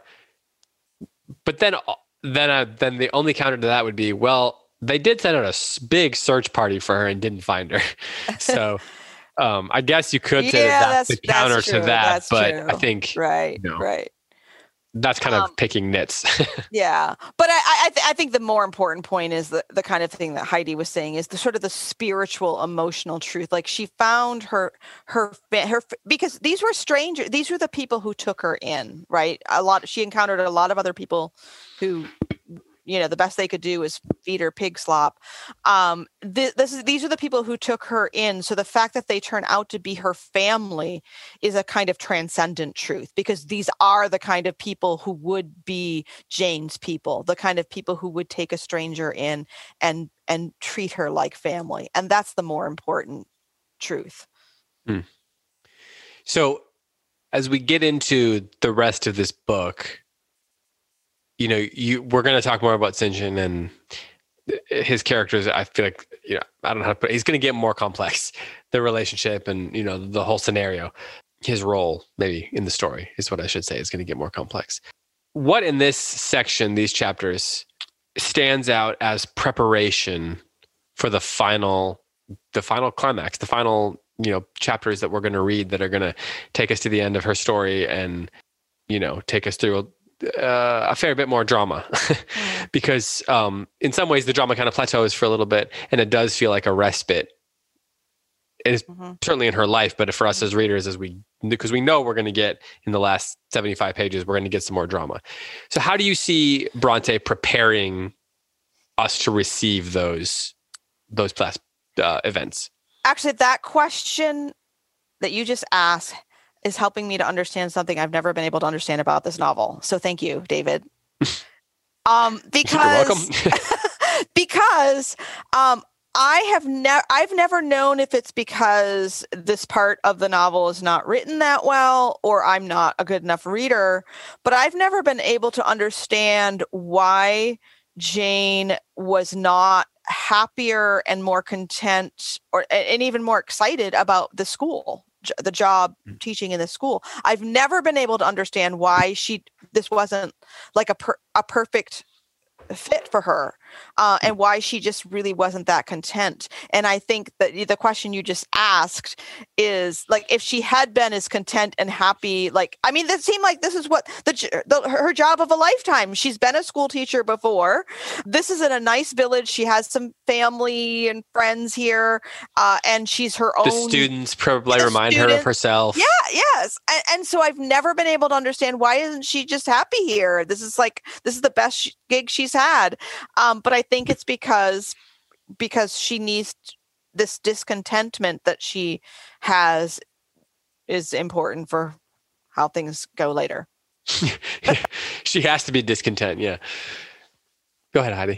But then, then, uh, then the only counter to that would be, well, they did send out a s- big search party for her and didn't find her. So um, I guess you could say Yeah, that that's, that's- the counter that's to true, that. that's But true. I think right, No. right. that's kind of Um, picking nits. Yeah, but I I, th- I think the more important point is the the kind of thing that Heidi was saying is the sort of the spiritual, emotional truth. Like she found her her fa- her f- because these were strangers. These were the people who took her in, right? A lot. She encountered a lot of other people who, you know, the best they could do is feed her pig slop. Um, th- this is these are the people who took her in. So the fact that they turn out to be her family is a kind of transcendent truth, because these are the kind of people who would be Jane's people, the kind of people who would take a stranger in and and treat her like family, and that's the more important truth. So as we get into the rest of this book, you know, you we're going to talk more about St. John and his characters. I feel like, you know, I don't know how to put it. He's going to get more complex, the relationship and, you know, the whole scenario. His role maybe in the story is what I should say is going to get more complex. What in this section, these chapters, stands out as preparation for the final, the final climax, the final, you know, chapters that we're going to read that are going to take us to the end of her story and, you know, take us through uh, a fair bit more drama. Because um, in some ways the drama kind of plateaus for a little bit, and it does feel like a respite. It is Mm-hmm. certainly in her life, but for us as readers, as we, because we know we're going to get in the last seventy-five pages, we're going to get some more drama. So how do you see Bronte preparing us to receive those, those past uh, events? Actually, that question that you just asked is helping me to understand something I've never been able to understand about this novel. So thank you, David. Um, because You're welcome. because um, I have never I've never known if it's because this part of the novel is not written that well or I'm not a good enough reader, but I've never been able to understand why Jane was not happier and more content or and even more excited about the school, the job teaching in the school. I've never been able to understand why she this wasn't like a per, a perfect fit for her. uh, and why she just really wasn't that content. And I think that the question you just asked is like, if she had been as content and happy, like, I mean, that seemed like this is what the, the her job of a lifetime. She's been a school teacher before. This is in a nice village. She has some family and friends here, uh, and she's her own. The students probably the remind students, her of herself. Yeah, yes. And, and so I've never been able to understand, why isn't she just happy here? This is like, this is the best sh- gig she's had. Um, but I think it's because, because she needs this discontentment that she has is important for how things go later. She has to be discontent. Yeah. Go ahead, Heidi.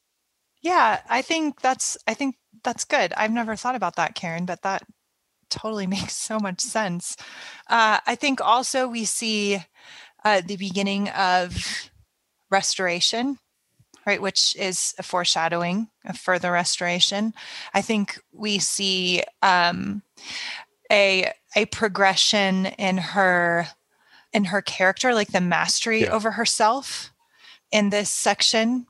Yeah, I think that's, I think that's good. I've never thought about that, Karen, but that totally makes so much sense. Uh, I think also we see uh, the beginning of restoration, right, which is a foreshadowing of further restoration. I think we see um, a a progression in her in her character, like the mastery Yeah. over herself in this section,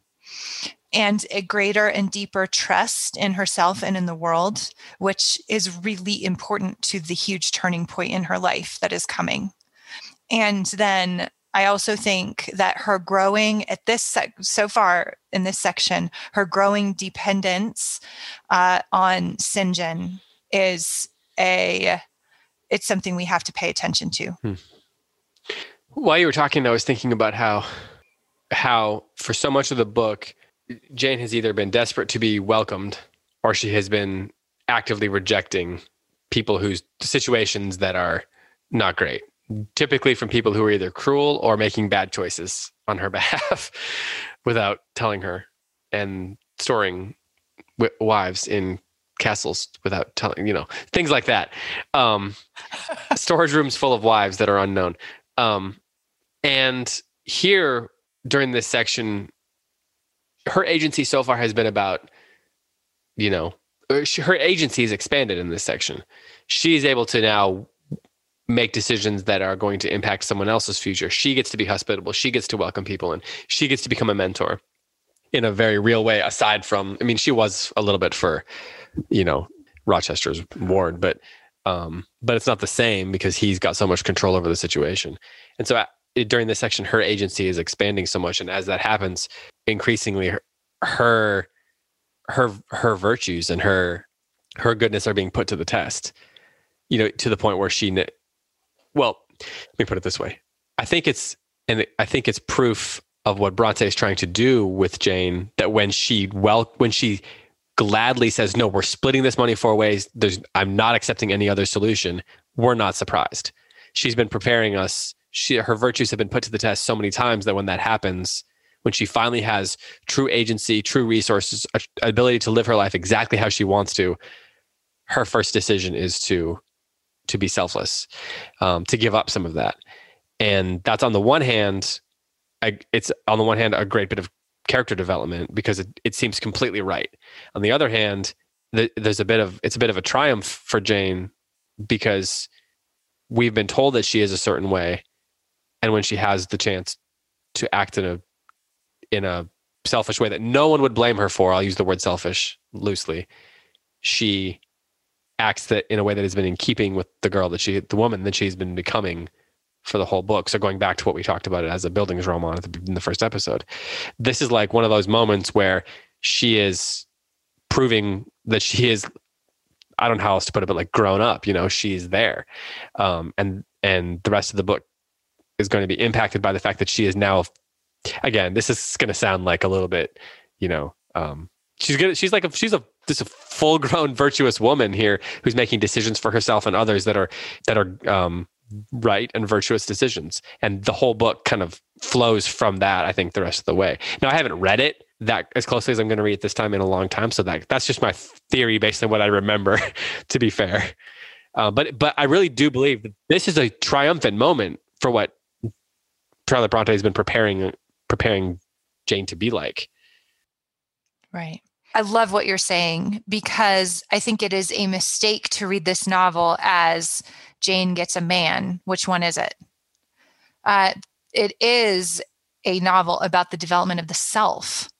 and a greater and deeper trust in herself and in the world, which is really important to the huge turning point in her life that is coming. And then I also think that her growing at this sec- so far in this section, her growing dependence uh, on St. is a it's something we have to pay attention to. Hmm. While you were talking, I was thinking about how how for so much of the book, Jane has either been desperate to be welcomed, or she has been actively rejecting people whose situations that are not great. Typically from people who are either cruel or making bad choices on her behalf without telling her, and storing w- wives in castles without telling, you know, things like that. Um, storage rooms full of wives that are unknown. Um, and here during this section, her agency so far has been about, you know, her agency is expanded in this section. She's able to now make decisions that are going to impact someone else's future. She gets to be hospitable. She gets to welcome people, and she gets to become a mentor in a very real way, aside from, I mean, she was a little bit for, you know, Rochester's ward, but, um, but it's not the same because he's got so much control over the situation. And so at, during this section, her agency is expanding so much. And as that happens, increasingly her, her, her, her virtues and her, her goodness are being put to the test, you know, to the point where she, well, let me put it this way. I think it's, and I think it's proof of what Bronte is trying to do with Jane, that when she, well, when she gladly says, no, we're splitting this money four ways, there's, I'm not accepting any other solution, we're not surprised. She's been preparing us. She, her virtues have been put to the test so many times that when that happens, when she finally has true agency, true resources, ability to live her life exactly how she wants to, her first decision is to to be selfless, um, to give up some of that. And that's on the one hand, I, it's on the one hand, a great bit of character development because it, it seems completely right. On the other hand, the, there's a bit of, it's a bit of a triumph for Jane because we've been told that she is a certain way. And when she has the chance to act in a, in a selfish way that no one would blame her for, I'll use the word selfish loosely, she acts that in a way that has been in keeping with the girl that she, the woman that she's been becoming for the whole book. So going back to what we talked about it as a Bildungsroman at the, in the first episode, this is like one of those moments where she is proving that she is, I don't know how else to put it, but like grown up, you know, she's there. Um, and, and the rest of the book is going to be impacted by the fact that she is now, again, this is going to sound like a little bit, you know, um, she's gonna, she's like, a, she's a, this a full grown virtuous woman here who's making decisions for herself and others that are, that are, um, right and virtuous decisions. And the whole book kind of flows from that, I think, the rest of the way. Now, I haven't read it that as closely as I'm going to read it this time in a long time. So that that's just my theory based on what I remember, to be fair. Uh, but, but I really do believe that this is a triumphant moment for what Charlotte Bronte has been preparing, preparing Jane to be like. Right. I love what you're saying because I think it is a mistake to read this novel as Jane gets a man. Which one is it? Uh, it is a novel about the development of the self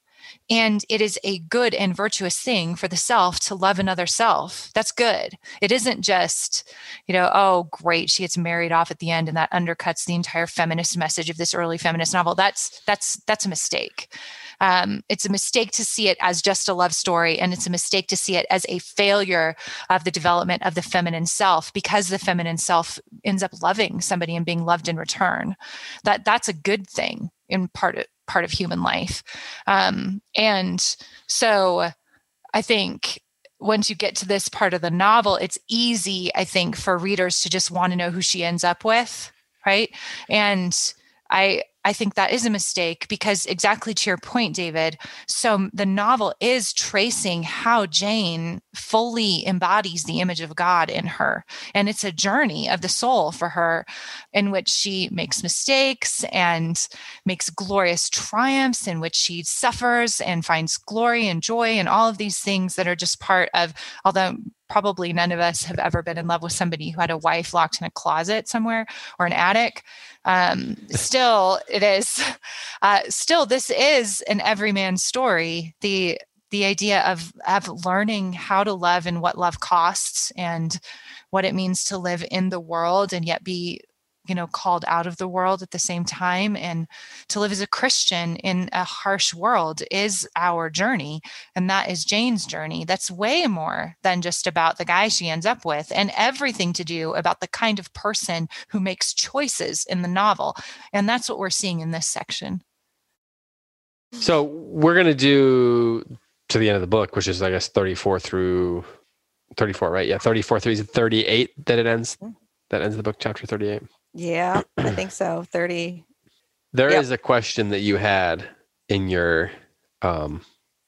And it is a good and virtuous thing for the self to love another self. That's good. It isn't just, you know, oh, great, she gets married off at the end and that undercuts the entire feminist message of this early feminist novel. That's that's that's a mistake. Um, it's a mistake to see it as just a love story, and it's a mistake to see it as a failure of the development of the feminine self, because the feminine self ends up loving somebody and being loved in return. That that's a good thing in part of, part of human life. Um, and so I think once you get to this part of the novel, it's easy, I think, for readers to just want to know who she ends up with, right? And I I think that is a mistake, because exactly to your point, David, so the novel is tracing how Jane fully embodies the image of God in her. And it's a journey of the soul for her, in which she makes mistakes and makes glorious triumphs, in which she suffers and finds glory and joy and all of these things that are just part of, although probably none of us have ever been in love with somebody who had a wife locked in a closet somewhere or an attic. Um, still, it is, uh, still, this is an everyman story. The, the idea of, of learning how to love and what love costs and what it means to live in the world and yet be, you know, called out of the world at the same time, and to live as a Christian in a harsh world is our journey. And that is Jane's journey. That's way more than just about the guy she ends up with, and everything to do about the kind of person who makes choices in the novel. And that's what we're seeing in this section. So we're going to do to the end of the book, which is, I guess, thirty-four through thirty-four, right? Yeah. thirty-four through thirty-eight that it ends. That ends the book, chapter thirty-eight. Yeah, I think so. thirty. There Yep. is a question that you had in your, um,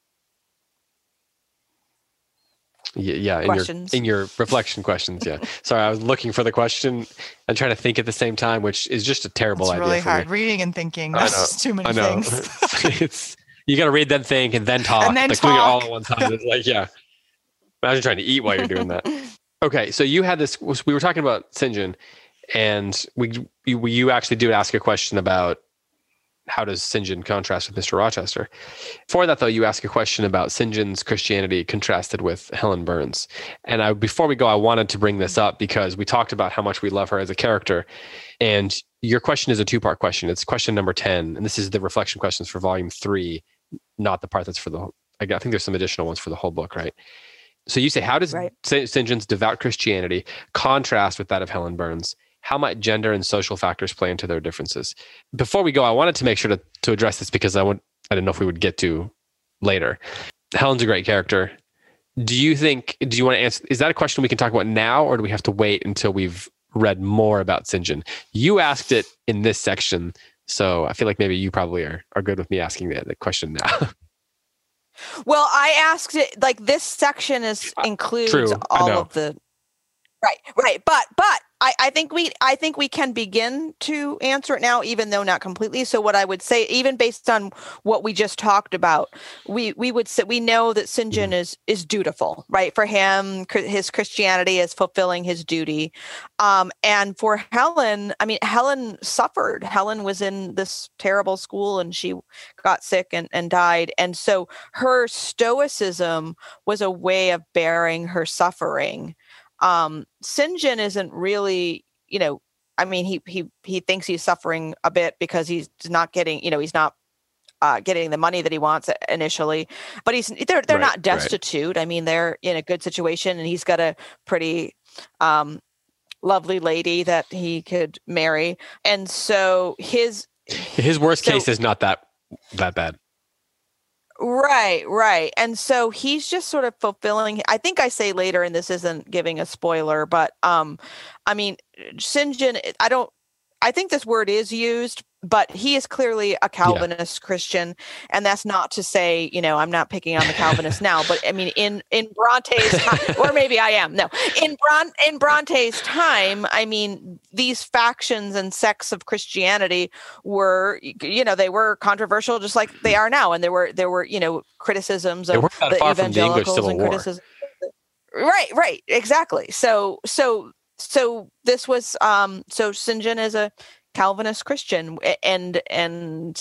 y- yeah, in Questions. your in your reflection questions. Yeah, sorry, I was looking for the question and trying to think at the same time, which is just a terrible It's idea. really for hard. me. Reading and thinking. I That's know, just too many I know. things. It's you got to read, then think, and then talk. And then like doing it all talk. at one time. It's like, yeah. Imagine trying to eat while you're doing that. Okay, so you had this. We were talking about Saint John, and we you, you actually do ask a question about how does Saint John contrast with Mister Rochester. For that, though, you ask a question about Saint John's Christianity contrasted with Helen Burns. And I, before we go, I wanted to bring this up because we talked about how much we love her as a character. And your question is a two-part question. It's question number ten, and this is the reflection questions for volume three, not the part that's for the. I think there's some additional ones for the whole book, right? So you say, how does Right. Saint John's devout Christianity contrast with that of Helen Burns? How might gender and social factors play into their differences? Before we go, I wanted to make sure to, to address this because I, want, I didn't know if we would get to later. Helen's a great character. Do you think, do you want to answer, is that a question we can talk about now, or do we have to wait until we've read more about Saint John? You asked it in this section, so I feel like maybe you probably are, are good with me asking the, the question now. Well, I asked it like this section is includes True, I all know. of the right, right. But but I, I think we I think we can begin to answer it now, even though not completely. So what I would say, even based on what we just talked about, we we would say we know that Saint John is is dutiful, right? For him, cr- his Christianity is fulfilling his duty, um, and for Helen, I mean, Helen suffered. Helen was in this terrible school, and she got sick and, and died, and so her stoicism was a way of bearing her suffering. Um, Saint John isn't really, you know, I mean, he he he thinks he's suffering a bit because he's not getting, you know, he's not uh, getting the money that he wants initially, but he's they're they're Right, not destitute. I mean, they're in a good situation, and he's got a pretty um, lovely lady that he could marry, and so his His worst So- case is not that that bad. Right, right. And so he's just sort of fulfilling, I think I say later, and this isn't giving a spoiler, but um, I mean, Saint John, I don't, I think this word is used, but he is clearly a Calvinist Christian. And that's not to say, you know, I'm not picking on the Calvinists now, but I mean, in, in Bronte's time, or maybe I am, no, in Bron, in Bronte's time, I mean, these factions and sects of Christianity were, you know, they were controversial just like they are now. And there were, there were, you know, criticisms They of weren't that the far from the English evangelicals Civil and War. criticism. Right, right, exactly. So, so, so this was, um, so Saint John is a Calvinist Christian, and and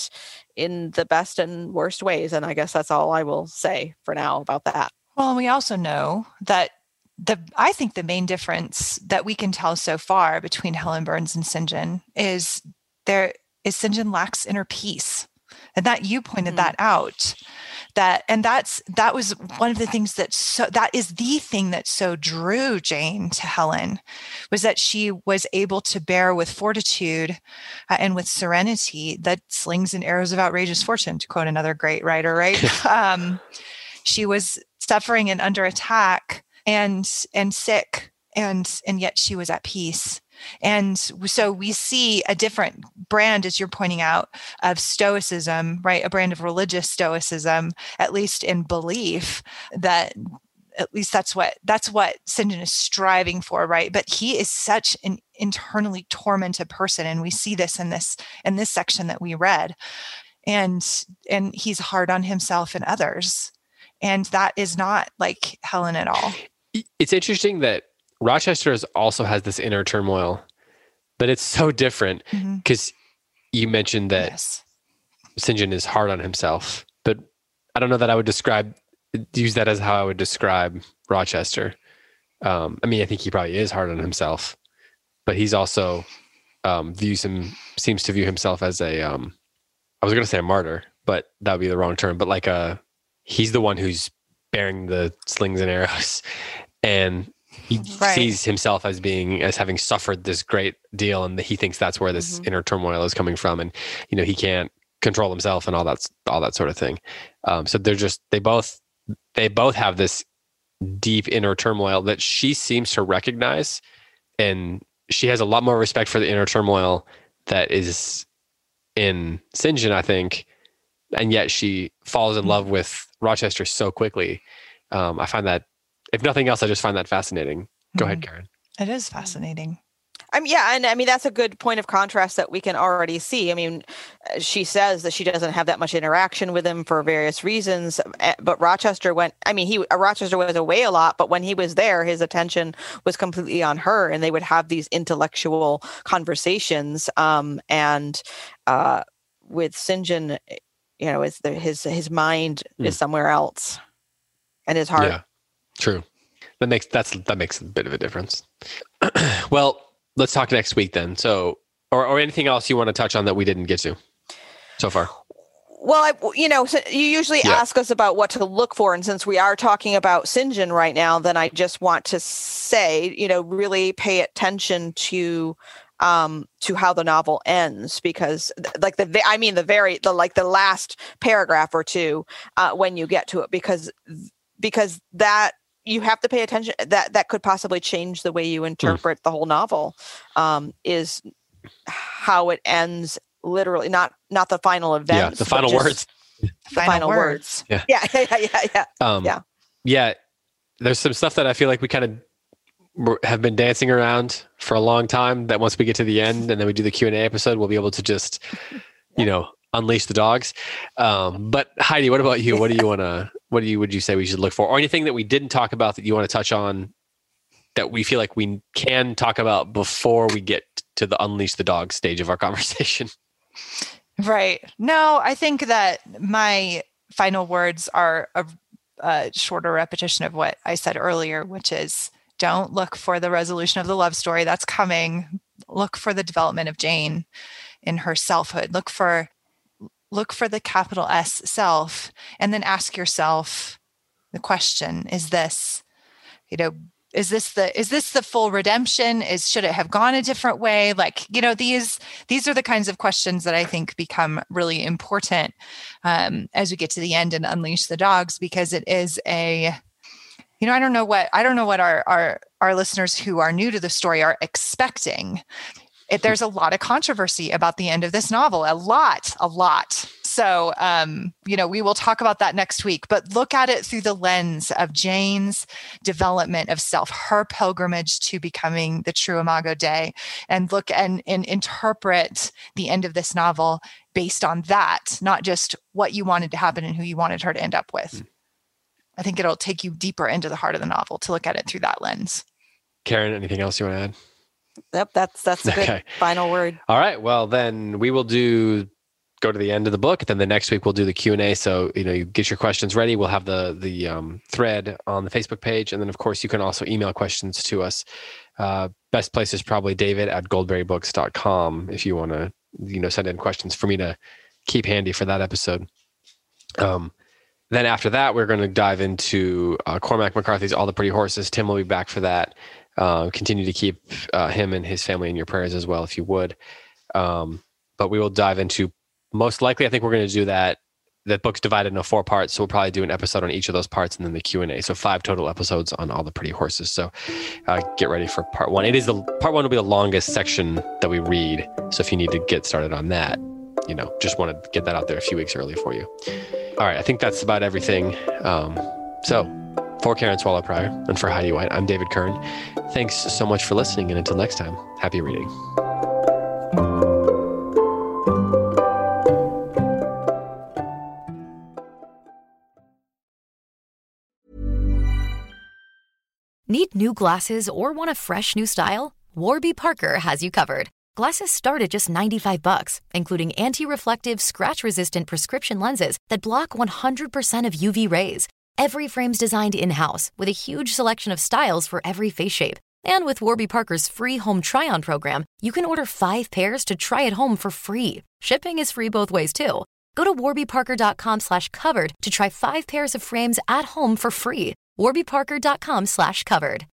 in the best and worst ways. And I guess that's all I will say for now about that. Well, and we also know that the I think the main difference that we can tell so far between Helen Burns and St. John is there is Saint John lacks inner peace. And that you pointed mm-hmm. that out. That and that's that was one of the things that so that is the thing that so drew Jane to Helen, was that she was able to bear with fortitude uh, and with serenity that slings and arrows of outrageous fortune, to quote another great writer, right? um, she was suffering and under attack and and sick, and and yet she was at peace. And so we see a different brand, as you're pointing out, of stoicism, right? A brand of religious stoicism, at least in belief, that at least that's what that's what Saint John is striving for, right? But he is such an internally tormented person, and we see this in this in this section that we read. And and he's hard on himself and others. And that is not like Helen at all. It's interesting that Rochester is, also has this inner turmoil, but it's so different because mm-hmm. you mentioned that yes. Saint John is hard on himself, but I don't know that I would describe, use that as how I would describe Rochester. Um, I mean, I think he probably is hard on himself, but he's also um, views him, seems to view himself as a, um, I was going to say a martyr, but that would be the wrong term, but like a, he's the one who's bearing the slings and arrows, and he right. sees himself as being, as having suffered this great deal, and he thinks that's where this mm-hmm. inner turmoil is coming from. And, you know, he can't control himself and all that, all that sort of thing. Um, so they're just, they both, they both have this deep inner turmoil that she seems to recognize. And she has a lot more respect for the inner turmoil that is in Saint John, I think. And yet she falls in love with Rochester so quickly. Um, I find that, if nothing else, I just find that fascinating. Go mm-hmm. ahead, Karen. It is fascinating. I mean, yeah, and I mean, that's a good point of contrast that we can already see. I mean, she says that she doesn't have that much interaction with him for various reasons, but Rochester went, I mean, he Rochester was away a lot, but when he was there, his attention was completely on her, and they would have these intellectual conversations. Um, and uh, with Saint John, you know, it's the, his his mind mm. is somewhere else, and his heart. Yeah. True. That makes that's that makes a bit of a difference. Well, let's talk next week then. So, or or anything else you want to touch on that we didn't get to so far? Well, I, you know, so you usually yeah. ask us about what to look for, and since we are talking about Saint John right now, then I just want to say, you know, really pay attention to um, to how the novel ends, because like the, I mean, the very, the, like the last paragraph or two, uh, when you get to it, because, because that, you have to pay attention, that that could possibly change the way you interpret mm. the whole novel, um, is how it ends, literally, not not the final events. Yeah, the final words. The final, final words. words. Yeah, yeah, yeah, yeah, yeah. Um, yeah. Yeah, there's some stuff that I feel like we kind of have been dancing around for a long time, that once we get to the end and then we do the Q and A episode, we'll be able to just, you know, unleash the dogs. Um, but Heidi, what about you? What do you want to, what do you, would you say we should look for? Or anything that we didn't talk about that you want to touch on that we feel like we can talk about before we get to the unleash the dog stage of our conversation? Right. No, I think that my final words are a, a shorter repetition of what I said earlier, which is don't look for the resolution of the love story that's coming. Look for the development of Jane in her selfhood. Look for Look for the capital S self, and then ask yourself the question, is this, you know, is this the, is this the full redemption? Is, should it have gone a different way? Like, you know, these, these are the kinds of questions that I think become really important um, as we get to the end and unleash the dogs, because it is a, you know, I don't know what, I don't know what our, our, our listeners who are new to the story are expecting. It, there's a lot of controversy about the end of this novel, a lot, a lot. So, um, you know, we will talk about that next week, but look at it through the lens of Jane's development of self, her pilgrimage to becoming the true Imago Dei, and look and, and interpret the end of this novel based on that, not just what you wanted to happen and who you wanted her to end up with. Mm. I think it'll take you deeper into the heart of the novel to look at it through that lens. Karen, anything else you want to add? Yep, that's that's a good okay. final word. All right. Well, then we will do go to the end of the book. Then the next week we'll do the Q and A. So, you know, you get your questions ready. We'll have the the um, thread on the Facebook page. And then, of course, you can also email questions to us. Uh, best place is probably David at goldberry books dot com if you want to, you know, send in questions for me to keep handy for that episode. Um, then after that, we're going to dive into uh, Cormac McCarthy's All the Pretty Horses. Tim will be back for that. Uh, continue to keep uh, him and his family in your prayers as well, if you would. Um, but we will dive into, most likely, I think we're going to do that. That book's divided into four parts, so we'll probably do an episode on each of those parts and then the Q and A. So five total episodes on All the Pretty Horses. So uh, get ready for part one. It is the part one will be the longest section that we read. So if you need to get started on that, you know, just want to get that out there a few weeks early for you. All right, I think that's about everything. Um, so for Karen Swallow Prior and for Heidi White, I'm David Kern. Thanks so much for listening, and until next time, happy reading. Need new glasses or want a fresh new style? Warby Parker has you covered. Glasses start at just ninety-five bucks, including anti-reflective, scratch-resistant prescription lenses that block one hundred percent of U V rays. Every frame's designed in-house with a huge selection of styles for every face shape. And with Warby Parker's free home try-on program, you can order five pairs to try at home for free. Shipping is free both ways, too. Go to warby parker dot com slash covered to try five pairs of frames at home for free. warby parker dot com slash covered.